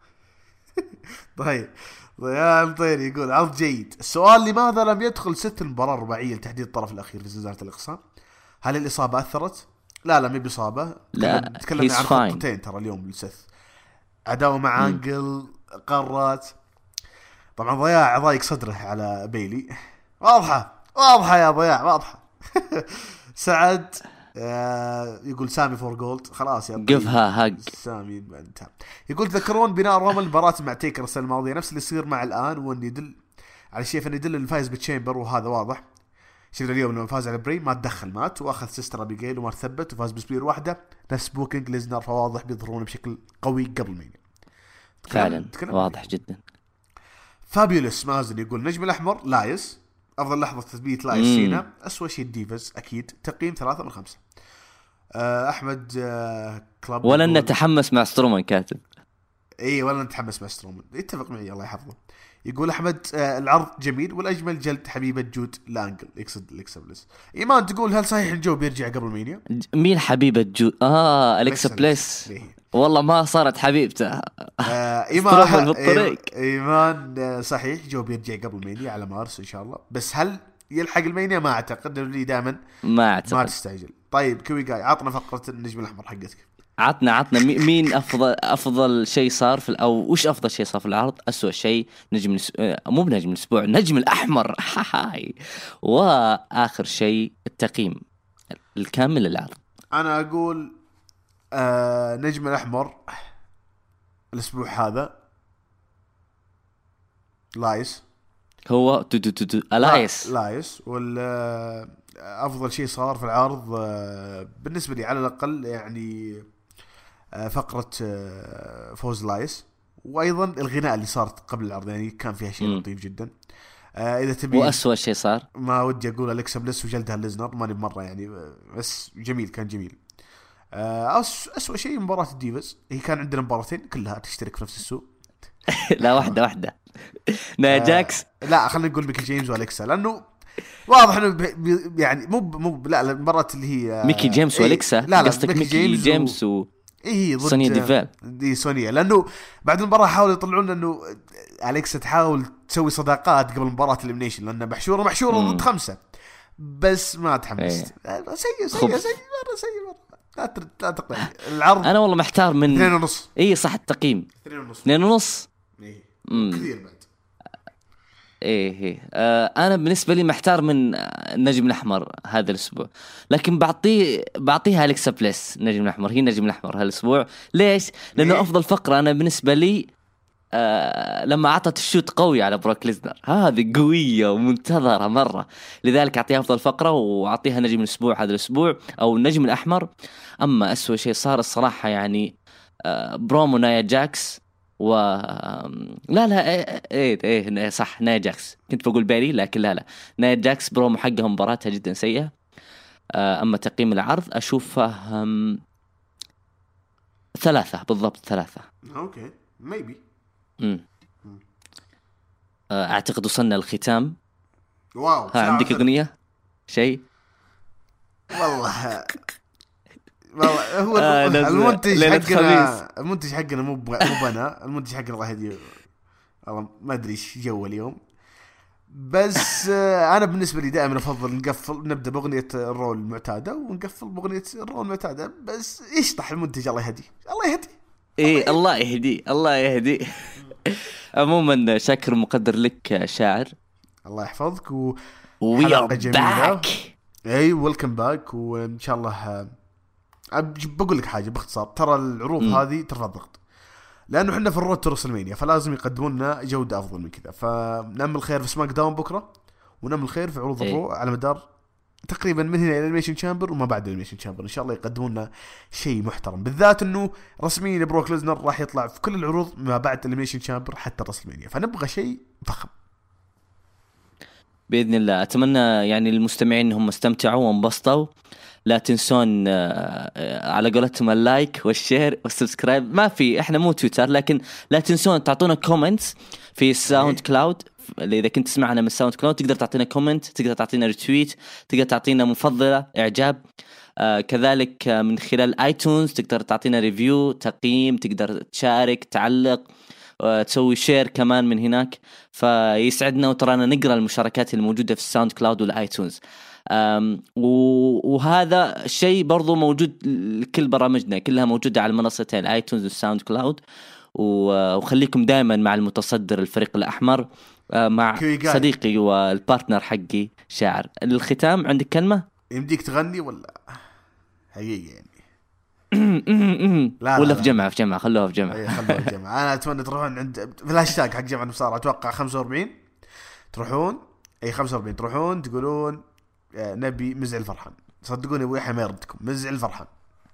Speaker 2: طيب ضياء طير يقول عرض جيد. السؤال لماذا لم يدخل ست المباراة الرباعية لتحديد الطرف الأخير في زلزال الإقصاء؟ هل الإصابة أثرت؟ لا مي بإصابة.
Speaker 1: لا
Speaker 2: تكلمنا عن خطتين ترى اليوم للسث، عداوة مع أنجل قرات. طبعا ضياء ضايق صدره على بيلي، واضحة يا ضياء واضحة. سعد يقول سامي فور جولد خلاص يا
Speaker 1: قفها هق
Speaker 2: سامي انت. يقول تذكرون بناء رومان المباراة مع تيكر السنة الماضية نفس اللي يصير مع الآن، وان يدل على شيء، فان يدل الفايز بالتشامبر وهذا واضح. شفنا اليوم لما فاز على بري ما تدخل مات واخذ سيستر ابيجيل وما ثبت وفاز بسبير واحدة نفس بوكينج ليزنر، فواضح بيظهرون بشكل قوي قبل ما
Speaker 1: فعلا واضح جدا.
Speaker 2: فابيولس مازن يقول نجم الأحمر لايس، أفضل لحظة تثبيت لايس سينا، أسوأ شيء الديفز أكيد، تقييم 3 من 5. أحمد كلاب
Speaker 1: ولن نتحمس مع سترومان كاتب.
Speaker 2: إيه ولن نتحمس مع سترومان، يتفق معي الله يحفظه. يقول أحمد العرض جميل والأجمل جلد حبيبة جود لانجل يقصد الإكسبلس. إيمان تقول هل صحيح الجو بيرجع قبل مينيا؟
Speaker 1: مين حبيبة جود؟ الإكسبلس والله ما صارت حبيبته.
Speaker 2: إيمان صحيح جو بيرجع قبل مينيا على مارس إن شاء الله، بس هل يلحق المينيا ما أعتقد، لي دائما ما تستعجل. طيب كوي جاي عطنا فقرة النجم الأحمر حقتك.
Speaker 1: عطنا مين افضل شيء صار في او وش افضل شيء صار في العرض، اسوأ شيء مو بنجم الاسبوع النجم الاحمر. واخر شيء التقييم الكامل للعرض.
Speaker 2: انا اقول نجم الأحمر الأسبوع هذا لايس.
Speaker 1: هو الايس.
Speaker 2: لايس. ولا أفضل شيء صار في العرض بالنسبة لي على الأقل يعني فقرة فوز لايس، وأيضا الغناء اللي صارت قبل العرض يعني كان فيها شيء لطيف جدا. إذا تبي
Speaker 1: وأسوأ شيء صار
Speaker 2: ما ودي أقول أليكسا بليس وجلدها ليزنر ماني بمرة يعني، بس جميل كان جميل. أسوأ شيء مباراة الديفز، هي كان عندنا مباراتين كلها تشترك في نفس السوق.
Speaker 1: لا واحدة نايا جاكس.
Speaker 2: لا خلينا نقول ميكي جيمس وأليكسا، لأنه واضح انه يعني مو لا المباراة اللي هي
Speaker 1: ميكي جيمس وأليكسا.
Speaker 2: لا
Speaker 1: قصدك ميكي جيمس
Speaker 2: ايه ضد
Speaker 1: سونيا ديفال.
Speaker 2: دي سونيا، لانه بعد المباراة حاولوا يطلعون انه أليكسا تحاول تسوي صداقات قبل مباراة الإليمينيشن لأنه محشورة ضد 5، بس ما تحمست. سيء لا تقبل العرض.
Speaker 1: انا والله محتار من
Speaker 2: 2.5.
Speaker 1: اي صح التقييم 2.5
Speaker 2: كثير بعد.
Speaker 1: ايه انا بالنسبه لي محتار من النجم الاحمر هذا الاسبوع، لكن بعطيها أليكسا بليس. النجم الاحمر هي النجم الاحمر هالاسبوع. ليش؟ لانه افضل فقره انا بالنسبه لي لما عطت الشوت قوي على بروك ليزنر، هذه قويه ومنتظره مره، لذلك اعطيها افضل فقره واعطيها نجم الاسبوع هذا الاسبوع او النجم الاحمر. اما اسوء شيء صار الصراحه يعني برومو نايا جاكس و ايه صح نايا جاكس، كنت بقول بيري لكن لا نايا جاكس برومو حقها مباراتها جدا سيئة. اما تقييم العرض اشوفه 3 بالضبط 3.
Speaker 2: اوكي ميبي.
Speaker 1: اعتقد وصلنا الختام.
Speaker 2: واو
Speaker 1: عندك اغنية شيء؟
Speaker 2: والله هو المنتج حقنا مو بنا المنتج حقنا الله يهديه والله ما ادري ايش جو اليوم، بس انا بالنسبه لي دائما افضل نبدا باغنيه الرول المعتاده ونقفل باغنيه الرول المعتاده، بس يشطح المنتج الله يهديه
Speaker 1: ايه الله يهدي عموما شاكر مقدر لك شاعر، الله
Speaker 2: يحفظك
Speaker 1: حلقه جميله.
Speaker 2: اي ويلكم باك، وان شاء الله بقول لك حاجه باختصار، ترى العروض هذه ترفع الضغط لانه احنا في الرود تو رسلمانيا، فلازم يقدمون لنا جوده افضل من كذا. فنعمل الخير في سماك داون بكره، ونعمل الخير في عروض الرو على مدار تقريبا من هنا الى الانيميشن تشامبر وما بعد الانيميشن تشامبر، ان شاء الله يقدمون لنا شيء محترم، بالذات انه رسميا بروك ليزنر راح يطلع في كل العروض ما بعد الانيميشن تشامبر حتى رسلمانيا، فنبغى شيء فخم
Speaker 1: باذن الله. اتمنى يعني المستمعين انهم استمتعوا وانبسطوا. لا تنسون على قولتهم اللايك والشير والسبسكرايب، ما في احنا مو تويتر، لكن لا تنسون تعطونا كومنتس في ساوند كلاود. اذا كنت تسمعنا من ساوند كلاود تقدر تعطينا كومنت، تقدر تعطينا ريتويت، تقدر تعطينا مفضله اعجاب، كذلك من خلال ايتونز تقدر تعطينا ريفيو تقييم، تقدر تشارك تعلق تسوي شير كمان من هناك، فيسعدنا وترانا نقرأ المشاركات الموجودة في الساوند كلاود والآيتونز. وهذا الشيء برضو موجود لكل برامجنا، كلها موجودة على منصتين الآيتونز والساوند كلاود. وخليكم دائما مع المتصدر الفريق الأحمر مع صديقي والبارتنر حقي شاعر. الختام عندك كلمة؟
Speaker 2: يمديك تغني ولا حقيقي يعني؟
Speaker 1: لا ولا لا في جمعة خلوها في جمعة.
Speaker 2: خلوها في جمعة. أنا أتمنى تروحون عند في الهاشتاج حق جمعة المصارعة، أتوقع 45 تروحون 45 تروحون تقولون نبي مزعل فرحان، صدقوني أبوي ما يردكم مزعل فرحان.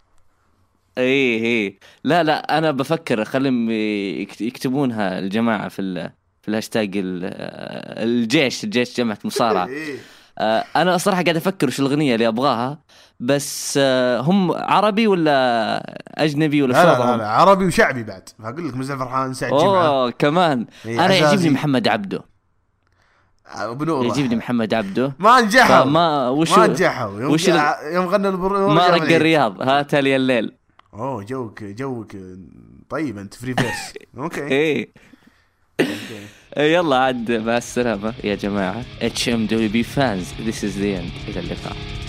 Speaker 1: إيه لا أنا بفكر خلهم يكتبونها الجماعة في الهاشتاج الجيش جمعة مصارعة. أنا صراحة قاعد أفكر وش الأغنية اللي أبغاها، بس هم عربي ولا أجنبي ولا
Speaker 2: لا, لا عربي وشعبي بعد، فأقول لك مزعل فرحان سعد جمعة
Speaker 1: كمان. أنا يعجبني محمد عبده، يعجبني محمد عبده.
Speaker 2: ما نجحوا
Speaker 1: ما
Speaker 2: نجحوا يوم غنى
Speaker 1: ما رق الرياض هات لي الليل.
Speaker 2: جوك طيب أنت فري فيرس. أوكي
Speaker 1: إيه يلا عاد مع السلامة يا جماعة. HMWB fans, this is the end. إلى اللقاء.